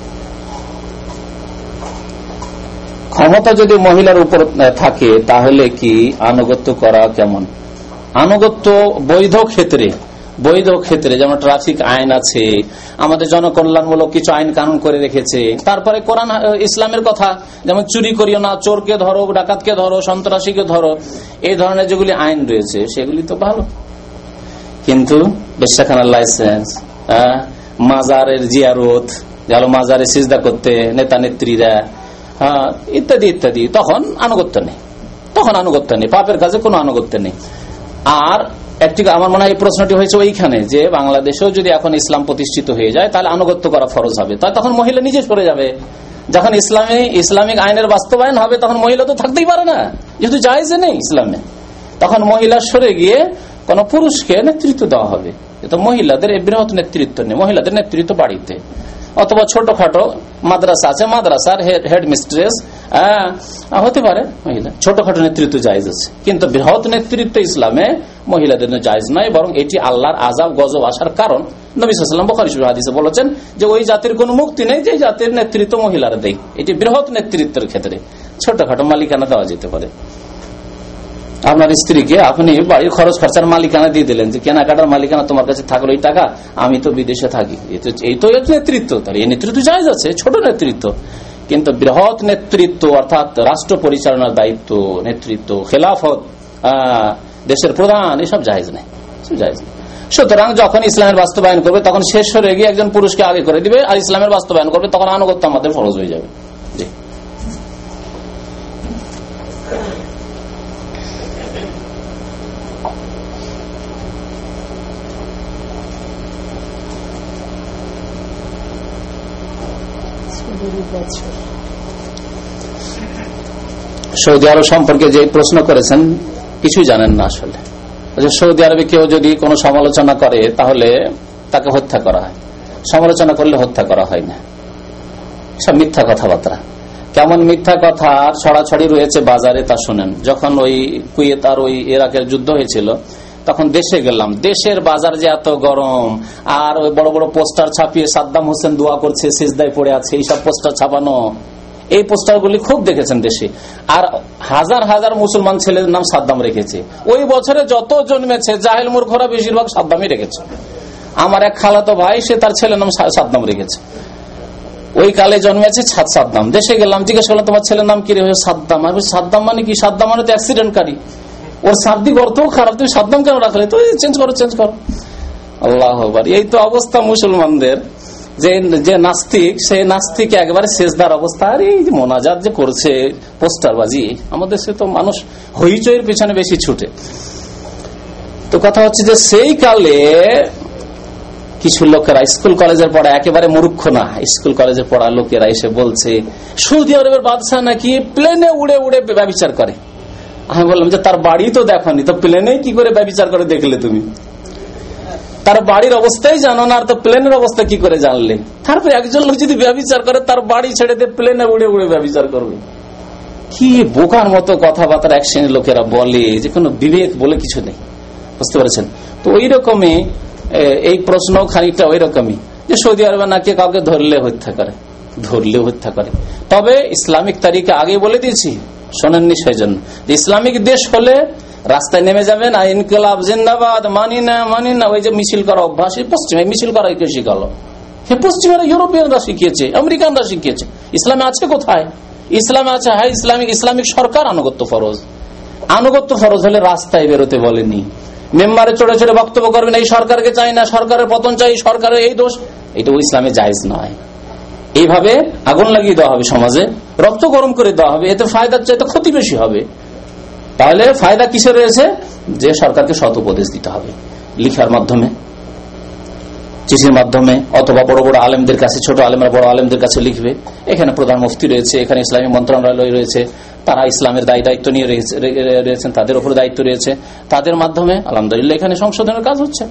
ক্ষমতা যদি মহিলার উপর থাকে তাহলে কি আনুগত্য করা কেমন? আনুগত্য বৈধ ক্ষেত্রে, বৈধ ক্ষেত্রে যেমন ট্রাফিক আইন আছে, আমাদের জনকল্যাণমূলক কিছু আইন কানুন করে রেখেছে। তারপরে কোরআন ইসলামের কথা, যেমন চুরি করিও না, চোরকে ধরো, ডাকাতকে ধরো, সন্ত্রাসীকে ধরো, এই ধরনের যেগুলি আইন রয়েছে সেগুলি তো ভালো। কিন্তু বেশ্যাখানার লাইসেন্স, মাজারের জিয়ারত, গেল মাজারে সিজদা করতে নেতা নেত্রীরা, হ্যাঁ, ইত্যাদি ইত্যাদি, তখন আনুগত্য নেই, তখন আনুগত্য নেই, পাপের কাজে কোনো আনুগত্য নেই। আর একটি আমার মনে হয় এই প্রশ্নটি হয়েছে ওইখানে যে বাংলাদেশেও যদি এখন ইসলাম প্রতিষ্ঠিত হয়ে যায় তাহলে আনুগত্য করা ফরজ হবে, তাই তখন মহিলা নিজে সরে যাবে। যখন ইসলামী ইসলামিক আইনের বাস্তবায়ন হবে তখন মহিলা তো থাকতেই পারে না, যেহেতু জায়েজ নেই ইসলামে, তখন মহিলা সরে গিয়ে কোন পুরুষকে নেতৃত্ব দেওয়া হবে। তো মহিলাদের বৃহৎ নেতৃত্ব নেই, মহিলাদের নেতৃত্ব বাড়িতে, অথবা ছোটখাটো মাদ্রাসা আছে, মাদ্রাসার হেড মিস্ট্রেস হতে পারে মহিলা, ছোটখাটো নেতৃত্ব জায়েজ আছে। কিন্তু বৃহৎ নেতৃত্ব ইসলামে মহিলাদের জায়েজ নয়, বরং এটি আল্লাহর আযাব গজব আসার কারণ। নবী সাল্লাল্লাহু আলাইহি ওয়াসাল্লাম বুখারী শরীফ হাদিসে বলেছেন যে ওই জাতির কোন মুক্তি নেই যে জাতির নেতৃত্ব মহিলারা দেয়। এটি বৃহৎ নেতৃত্বের ক্ষেত্রে, ছোটখাটো মালিকানা দেওয়া যেতে পারে। আপনার স্ত্রীকে আপনি বাড়ির খরচ খরচার মালিকানা দিয়ে দিলেন, যে কেনাকাটার মালিকানা তোমার কাছে থাকলো এই টাকা, আমি তো বিদেশে থাকি, এই তো নেতৃত্ব, তাহলে এই নেতৃত্ব জায়েজ আছে, ছোট নেতৃত্ব। কিন্তু বৃহৎ নেতৃত্ব অর্থাৎ রাষ্ট্র পরিচালনার দায়িত্ব, নেতৃত্ব, খেলাফত, দেশের প্রধান, এসব জায়েজ নেই, জায়েজ নেই। সুতরাং যখন ইসলামের বাস্তবায়ন করবে তখন শেষ হয়ে গিয়ে একজন পুরুষকে আগে করে দিবে, আর ইসলামের বাস্তবায়ন করবে তখন আনুগত্য আমাদের ফরজ হয়ে যাবে। জি, সৌদি আরব সম্পর্কে যে প্রশ্ন করেছেন কিছুই জানেন না আসলে। সৌদি আরবে কেউ যদি কোনো সমালোচনা করে তাহলে তাকে হত্যা করা হয়, সমালোচনা করলে হত্যা করা হয় না, সব মিথ্যা কথাবার্তা। কেমন মিথ্যা কথা ছড়াছড়ি রয়েছে বাজারে তা শুনেন। যখন ওই কুয়েত আর ওই ইরাকের যুদ্ধ হয়েছিল তখন দেশে গেলাম, দেশের বাজার যে এত গরম, আর ওই বড় বড় পোস্টার ছাপিয়ে সাদ্দাম হোসেন দোয়া করছে, সিজদায় পড়ে আছে, এইসব পোস্টার ছাপানো, এই পোস্টারগুলি খুব দেখেছেন দেশে। আর হাজার হাজার মুসলমান ছেলের নাম সাদ্দাম রেখেছে। ওই বছরে যত জন্মেছে জাহেল মূর্খরা বেশিরভাগ সাদ্দামই রেখেছে। আমার এক খালাতো ভাই, সে তার ছেলের নাম সাদ্দাম রেখেছে, ওই কালে জন্মেছে সাদ্দাম। দেশে গেলাম, জিজ্ঞেস করলাম তোমার ছেলের নাম কি রেখেছে? সাদ্দাম। আমি সাদ্দাম মানে কি? সাদ্দাম মানে তো অ্যাক্সিডেন্টকারী, ওর শাব্দিক অর্থও খারাপ, তুমি সাদ্দাম কেন রাখলে? তো চেঞ্জ করো, চেঞ্জ করো। আল্লাহ আকবার। এই তো অবস্থা মুসলমানদের। যে যে নাস্তিক, সেই নাস্তিক একবারে শেষদার অবস্থা। আর এই যে মোনাজাত যে করছে, পোস্টারবাজি, আমাদের সে তো মানুষ হইচইয়ের পেছনে বেশি ছুটে। তো কথা হচ্ছে যে সেই কালে কিছু লোকেরা স্কুল কলেজের পড়া, একেবারে মূর্খ না, স্কুল কলেজের পড়া লোকেরা এসে বলছে সৌদি আরবের বাদশাহ নাকি প্লেনে উড়ে উড়ে ব্যভিচার করে। আমি বললাম যে তার বাড়ি তো দেখনি, তো প্লেনে কি করে ব্যভিচার করে দেখলে তুমি? তার বাড়ির অবস্থাই জানো না, আর তো প্লেনের অবস্থা কি করে জানলে? তারপরে একজন লোক যদি ব্যভিচার করে তার বাড়ি ছেড়ে দিয়ে প্লেনে উড়ে উড়ে ব্যভিচার করবে? কি বোকার মতো কথাবার্তা এক শ্রেণীর লোকেরা বলে, যে কোনো বিবেক বলে কিছু নেই। বুঝতে পারছেন? তো ওই রকমই এই প্রশ্ন খানিকটা ওই রকমই, যে সৌদি আরবে নাকি কাউকে ধরলে হত্যা করে, ধরলেও হত্যা করে। তবে ইসলামিক তারিখে আগে বলে দিয়েছি, শোনেননি সেই জন্য, ইসলামিক দেশ হলে রাস্তায় নেমে যাবেন আর ইনকিলাব জিন্দাবাদ মানি না মানি না, ওই যে মিছিল করা অভ্যাস পশ্চিমে মিছিল করা কে শিখালো? পশ্চিমেরা ইউরোপিয়ানরা শিখিয়েছে, আমেরিকানরা শিখিয়েছে। ইসলামে আছে কোথায়? ইসলামে আছে হ্যাঁ ইসলামিক ইসলামিক সরকার আনুগত্য ফরজ। আনুগত্য ফরজ হলে রাস্তায় বেরোতে বলেনি, মেম্বারে চড়ে চড়ে বক্তব্য করবেন এই সরকারকে চাই না, সরকারের পতন চাই, সরকারের এই দোষ, এটা ইসলামে জায়েজ নয়। এইভাবে আগুন লাগিয়ে দেওয়া হবে সমাজে, রক্ত গরম করে দেওয়া হবে, এতে ফায়দার চাইতে ক্ষতি বেশি হবে। তাহলে ফায়দা কিসে রয়েছে? যে সরকারকে সৎ উপদেশ দিতে হবে, লিখার মাধ্যমে, চিঠির মাধ্যমে, অথবা বড় বড় আলেমদের কাছে, ছোট আলেমরা বড় আলেমদের কাছে লিখবে। এখানে প্রধান মুফতি রয়েছে, এখানে ইসলামী মন্ত্রণালয় রয়েছে, তারা ইসলামের দায়ী দায়িত্ব নিয়ে রয়েছেন, তাদের উপর দায়িত্ব রয়েছে, তাদের মাধ্যমে আলহামদুলিল্লাহ এখানে সংশোধনের কাজ হচ্ছে।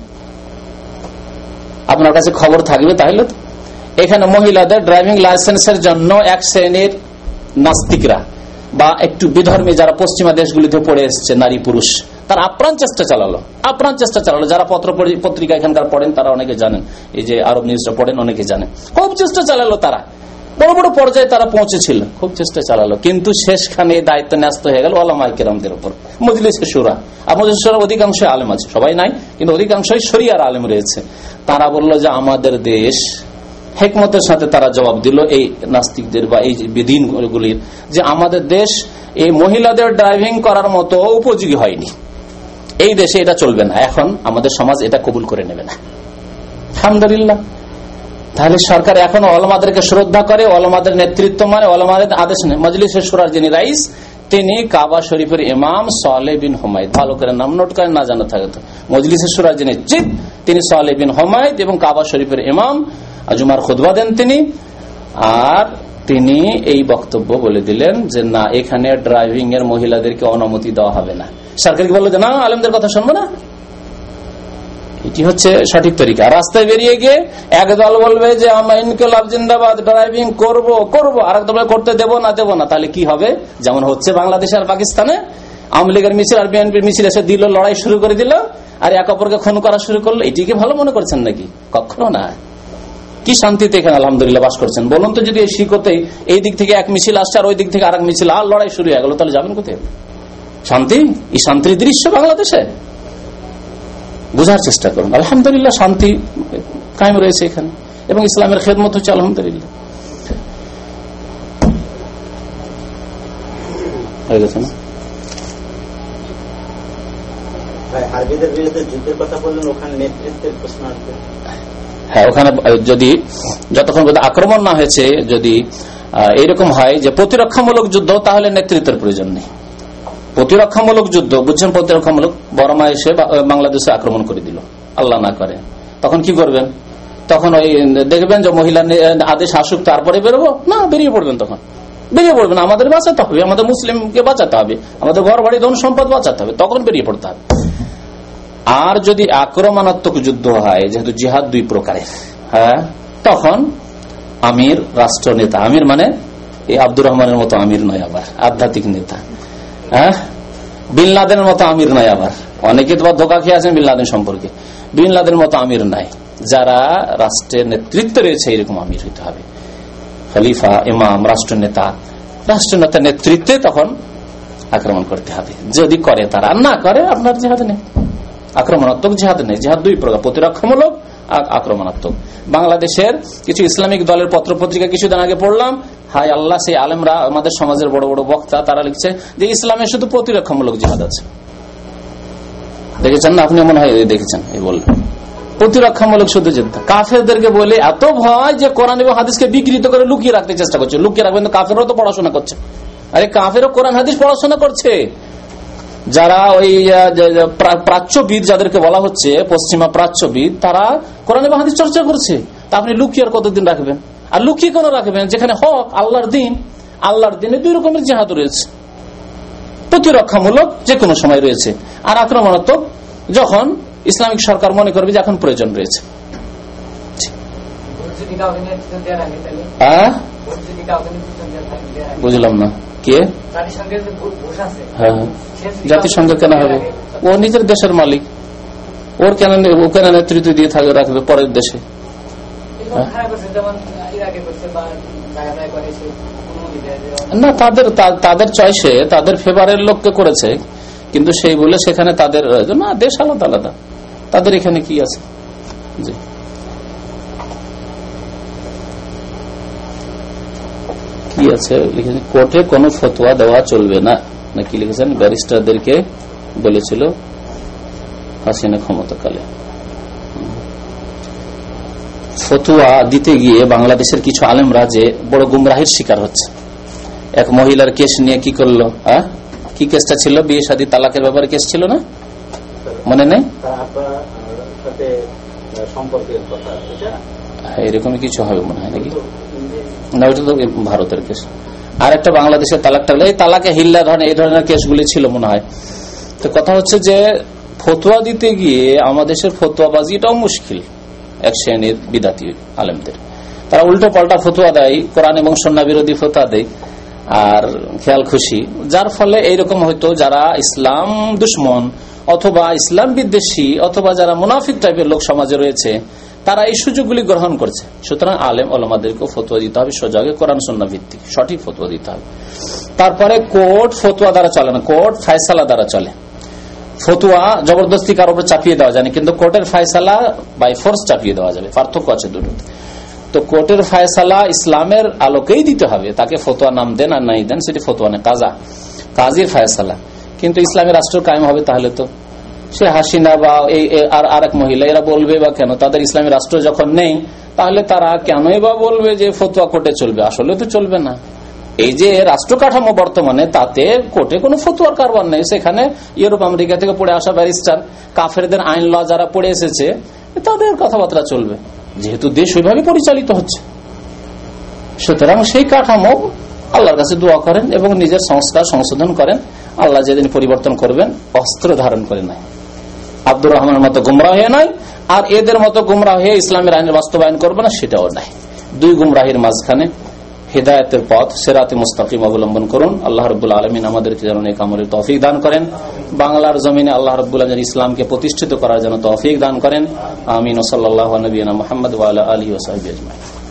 আপনার কাছে খবর থাকবে তাহলে। এখানে মহিলাদের ড্রাইভিং লাইসেন্সের জন্য এক শ্রেণীর নাস্তিকরা বা একটু বিধর্মী যারা পশ্চিমা দেশগুলিতে পড়ে এসছে নারী পুরুষ, তারা আপ্রাণ চেষ্টা চালালো, আপ্রাণ চেষ্টা চালালো। যারা পত্র পত্রিকা এখানকার পড়েন তারা অনেকে জানেন, এই যে আরব নিউজটা পড়েন অনেকে জানেন, খুব চেষ্টা চালালো, তারা বড় বড় পর্যায়ে তারা পৌঁছেছিল, খুব চেষ্টা চালালো, কিন্তু শেষখানে দায়িত্ব ন্যস্ত হয়ে গেল ওলামায়ে কেরামদের উপর, মজলিসে শুরা। আর মজলিসে শুরা অধিকাংশ আলেম আছে, সবাই নাই, কিন্তু অধিকাংশই শরিয়ার আলেম রয়েছে। তারা বলল যে আমাদের দেশ, হেকমতের সাথে তারা জবাব দিল এই নাস্তিকদের বা এই বিধিগুলির, যে আমাদের দেশ এই মহিলাদের ড্রাইভিং করার মতো উপযোগী হয়নি, এই দেশে এটা চলবে না, এখন আমাদের সমাজ এটা কবুল করে নেবে না। আলহামদুলিল্লাহ। তাহলে সরকার এখনো ওলামাদেরকে শ্রদ্ধা করে, ওলামাদের নেতৃত্ব মানে, ওলামাদের আদেশ নেই। মজলিসে শুরার যিনি রাইস, তিনি কাবা শরীফের ইমাম সালেহ বিন হুমায়দ, ভালো করে নাম নোট করেন, না জানা থাকে তো। মজলিসে শুরার যিনি চিফ, তিনি সালেহ বিন হুমায়দ এবং কাবা শরীফের ইমাম, জুমার খুতবা দেন তিনি। আর তিনি এই বক্তব্য বলে দিলেন যে না, এখানে ড্রাইভিং এর মহিলাদেরকে অনুমতি দেওয়া হবে না। সরকার কি বললো যে না, আলেমদের কথা শুনবো না? এটি হচ্ছে সঠিক তরিকা। রাস্তায় বেরিয়ে গিয়ে এক দল বলবে যে আমরা ইনকিলাব জিন্দাবাদ, ড্রাইভিং করব করব, আর এক দল করতে দেব না দেব না। তাহলে কি হবে? যেমন হচ্ছে বাংলাদেশ আর পাকিস্তানে, আওয়ামী লীগের মিছিল আর বিএনপির মিছিল এসে দিল, লড়াই শুরু করে দিল, আর এক অপরকে খুন করা শুরু করলো। এটিকে ভালো মনে করছেন নাকি? কখনো না। কি শান্তিতে এখানে আলহামদুলিল্লাহ বাস করছেন বলুন তো? যদি এই শিকতে এই দিক থেকে এক মিছিল আসছে আর ওই দিক থেকে আরেক মিছিল, আর লড়াই শুরু হয়ে গেল, তাহলে যাবেন কোথায়? শান্তি? এই শান্তির দৃশ্য বাংলাদেশে বোঝার চেষ্টা করুন। আলহামদুলিল্লাহ শান্তি কায়েম রয়েছে এখানে, এবং ইসলামের খেদমত হচ্ছে আলহামদুলিল্লাহ। হয়ে গেছে না? আরবিদের বিরুদ্ধে যুদ্ধের কথা বললেন, ওখানে নেতৃত্বের প্রশ্ন আসবে। হ্যাঁ, ওখানে যদি যতক্ষণ আক্রমণ না হয়েছে, যদি এইরকম হয় যে প্রতিরক্ষামূলক যুদ্ধ, তাহলে নেতৃত্বের প্রয়োজন নেই। প্রতিরক্ষামূলক যুদ্ধ বুঝছেন, প্রতিরক্ষামূলক বর্মা এসে বাংলাদেশে আক্রমণ করে দিল, আল্লাহ না করে, তখন কি করবেন? তখন ওই দেখবেন যে মহিলা আদেশ আসুক তারপরে বেরোবো না, বেরিয়ে পড়বেন, তখন বেরিয়ে পড়বেন। আমাদের বাঁচাতে হবে, আমাদের মুসলিমকে বাঁচাতে হবে, আমাদের ঘর বাড়ি ধন সম্পদ বাঁচাতে হবে, তখন বেরিয়ে পড়তে হবে। আর যদি আক্রমণাত্মক যুদ্ধ হয়, যেহেতু জিহাদ দুই প্রকারের, হ্যাঁ, তখন আমির রাষ্ট্র নেতা, আমির মানে এই আব্দুর রহমানের মতো আমির নয়, আবার আধ্যাত্মিক নেতা, হ্যাঁ, বিন লাদেনের মতো আমির নয়। আবার অনেকে তো ধোকা খেয়ে আছেন বিন লাদেন সম্পর্কে, বিন লাদেনের মতো আমির নাই। যারা রাষ্ট্রের নেতৃত্ব রয়েছে এরকম আমির হইতে হবে, খলিফা, ইমাম, রাষ্ট্র নেতা। রাষ্ট্র নেতার নেতৃত্বে তখন আক্রমণ করতে হবে। যদি করে তারা, না করে আপনার জিহাদ নেই, আক্রমণাত্মক জিহাদ নেই। জিহাদ দুই প্রকার, প্রতিরক্ষামূলক আর আক্রমণাত্মক। বাংলাদেশের কিছু ইসলামিক দলের পত্র পত্রিকা কিছুদিন আগে পড়লাম, হায় আল্লাহ, সেই আলেমরা, আমাদের সমাজের বড় বড় বক্তা, তারা লিখছে যে ইসলামে শুধু প্রতিরক্ষামূলক জিহাদ আছে। দেখেছেন না আপনি? মনে হয় দেখেছেন। এই বললেন প্রতিরক্ষামূলক শুধু যুদ্ধ। কাফেরদেরকে বলে এত ভয় যে কোরআন এবং হাদিসকে বিকৃত করে লুকিয়ে রাখতে চেষ্টা করছে। লুকিয়ে রাখবেন তো, কাফেরও তো পড়াশোনা করছে। আরে কাফেরও কোরআন হাদিস পড়াশোনা করছে। যারা ওই প্রাচ্যবিদ যাদেরকে বলা হচ্ছে, পশ্চিমা প্রাচ্যবিদ, তারা কোরআন এবং হাদিস চর্চা করছে। তা আপনি লুকিয়ে আর কতদিন রাখবেন? আর লুকিয়ে কেন রাখবেন? যেখানে হক, আল্লাহর দিন, আল্লাহর দিনে দুই রকমের জিহাদ রয়েছে। প্রতিরক্ষামূলক যে কোনো সময় রয়েছে, আর আক্রমণাত্মক যখন ইসলামিক সরকার মনে করবে যে এখন প্রয়োজন রয়েছে। বুঝলাম না, কে? হ্যাঁ, জাতিসংঘ কেন হবে? ও নিজের দেশের মালিক, ওর কেন ও কেন নেতৃত্ব দিয়ে থাকবে রাখবে পরের দেশে? না, তাদের তাদের চয়েসে, তাদের ফেভারের লোককে করেছে, কিন্তু সেই বলে সেখানে তাদের না, দেশ আলাদা আলাদা, তাদের এখানে কি আছে। জি, কি আছে লিখেছেন, কোর্টে কোনো ফতোয়া দেওয়া চলবে না, নাকি লিখেছেন ব্যারিস্টারদেরকে বলেছিল হাসিনা ক্ষমতাকালে। ফতোয়া দিতে গিয়ে বাংলাদেশের কিছু আলেমরা যে বড় গুমরাহির শিকার হচ্ছে। এক মহিলার কেস নিয়ে কি করলো, হ্যাঁ কি কেসটা ছিল, বিয়ে শাদী তালাকের ব্যাপারে কেস ছিল না, মনে নেই? এরকমই কিছু হবে মনে হয় নাকি, না ওইটা তো ভারতের কেস। আর একটা বাংলাদেশের তালাক টালাক, এই তালাকে হিল্লা ধরনের এই ধরনের কেসগুলি ছিল মনে হয়। তো কথা হচ্ছে যে ফতোয়া দিতে গিয়ে আমাদের দেশের ফতোয়াবাজি এটাও মুশকিল এক শ্রেণীর বিদাতি আলেমদের। তারা উল্টো পাল্টা ফতোয়া দেয়, কোরআন এবং সুন্নাহ বিরোধী ফতোয়া দেয় আর খেয়াল খুশি, যার ফলে এইরকম হয়তো যারা ইসলাম দুশ্মন অথবা ইসলাম বিদ্বেষী অথবা যারা মুনাফিক টাইপের লোক সমাজে রয়েছে তারা এই সুযোগগুলি গ্রহণ করছে। সুতরাং আলেম ওলামাদেরকে ফতোয়া দিতে হবে সোজাগে কোরআন সুন্নাহ ভিত্তিক সঠিক ফতোয়া দিতে হবে। তারপরে কোর্ট ফতোয়া দ্বারা চলে না, কোর্ট ফায়সালা দ্বারা চলে। ফতোয়া জবরদস্তি কারোর উপর চাপিয়ে দেওয়া যায় না, কিন্তু কোর্টের ফায়সালা বাই ফোর্স চাপিয়ে দেওয়া যাবে, পার্থক্য আছে দুটো। তো কোর্টের ফায়সালা ইসলামের আলোকেই দিতে হবে, তাকে ফতোয়া নাম দেন আর নাই দেন সেটি ফতোয়া না, কাজা কাজীর ফায়সালা। কিন্তু ইসলামী রাষ্ট্র কায়েম হবে তাহলে তো সে হাসিনা বা এই আর আরেক মহিলা এরা বলবে বা কেন, তাদের ইসলামী রাষ্ট্র যখন নেই তাহলে তারা কেনই বা বলবে যে ফতোয়া কোর্টে চলবে, আসলে তো চলবে না। এই যে রাষ্ট্র কাঠামো বর্তমানে তাতে কোর্টে কোনো ফতোয়ার কারবার নেই, সেখানে ইউরোপ আমেরিকা থেকে পড়ে আসা ব্যারিস্টার কাফেরদের আইন ল যারা পড়ে এসেছে তাদের কথাবার্তা চলবে, যেহেতু দেশ ওইভাবে পরিচালিত হচ্ছে। সুতরাং সেই কাঠামো আল্লাহর কাছে দোয়া করেন এবং নিজের সংস্কার সংশোধন করেন, আল্লাহ যেদিন পরিবর্তন করবেন অস্ত্র ধারণ করে নাই, আব্দুর রহমানের মতো গুমরাহ হয়ে নয় আর এদের মতো গুমরাহ হয়ে ইসলামের আইনের বাস্তবায়ন করবে না, সেটাও নাই। দুই গুমরাহির মাঝখানে হিদায়াতের পথ সিরাতে মুস্তাকিম অবলম্বন করুন। আল্লাহ রাব্বুল আলামিন আমাদেরকে যেন নেক আমলের তৌফিক দান করেন, বাংলার জমিনে আল্লাহ রাব্বুল আলামিন ইসলামকে প্রতিষ্ঠিত করার জন্য তৌফিক দান করেন। আমিন। সাল্লাল্লাহু আলা নবিয়িনা মুহাম্মদ ওয়া আলা আলিহি ওয়া সাহবিহি আজমাইন।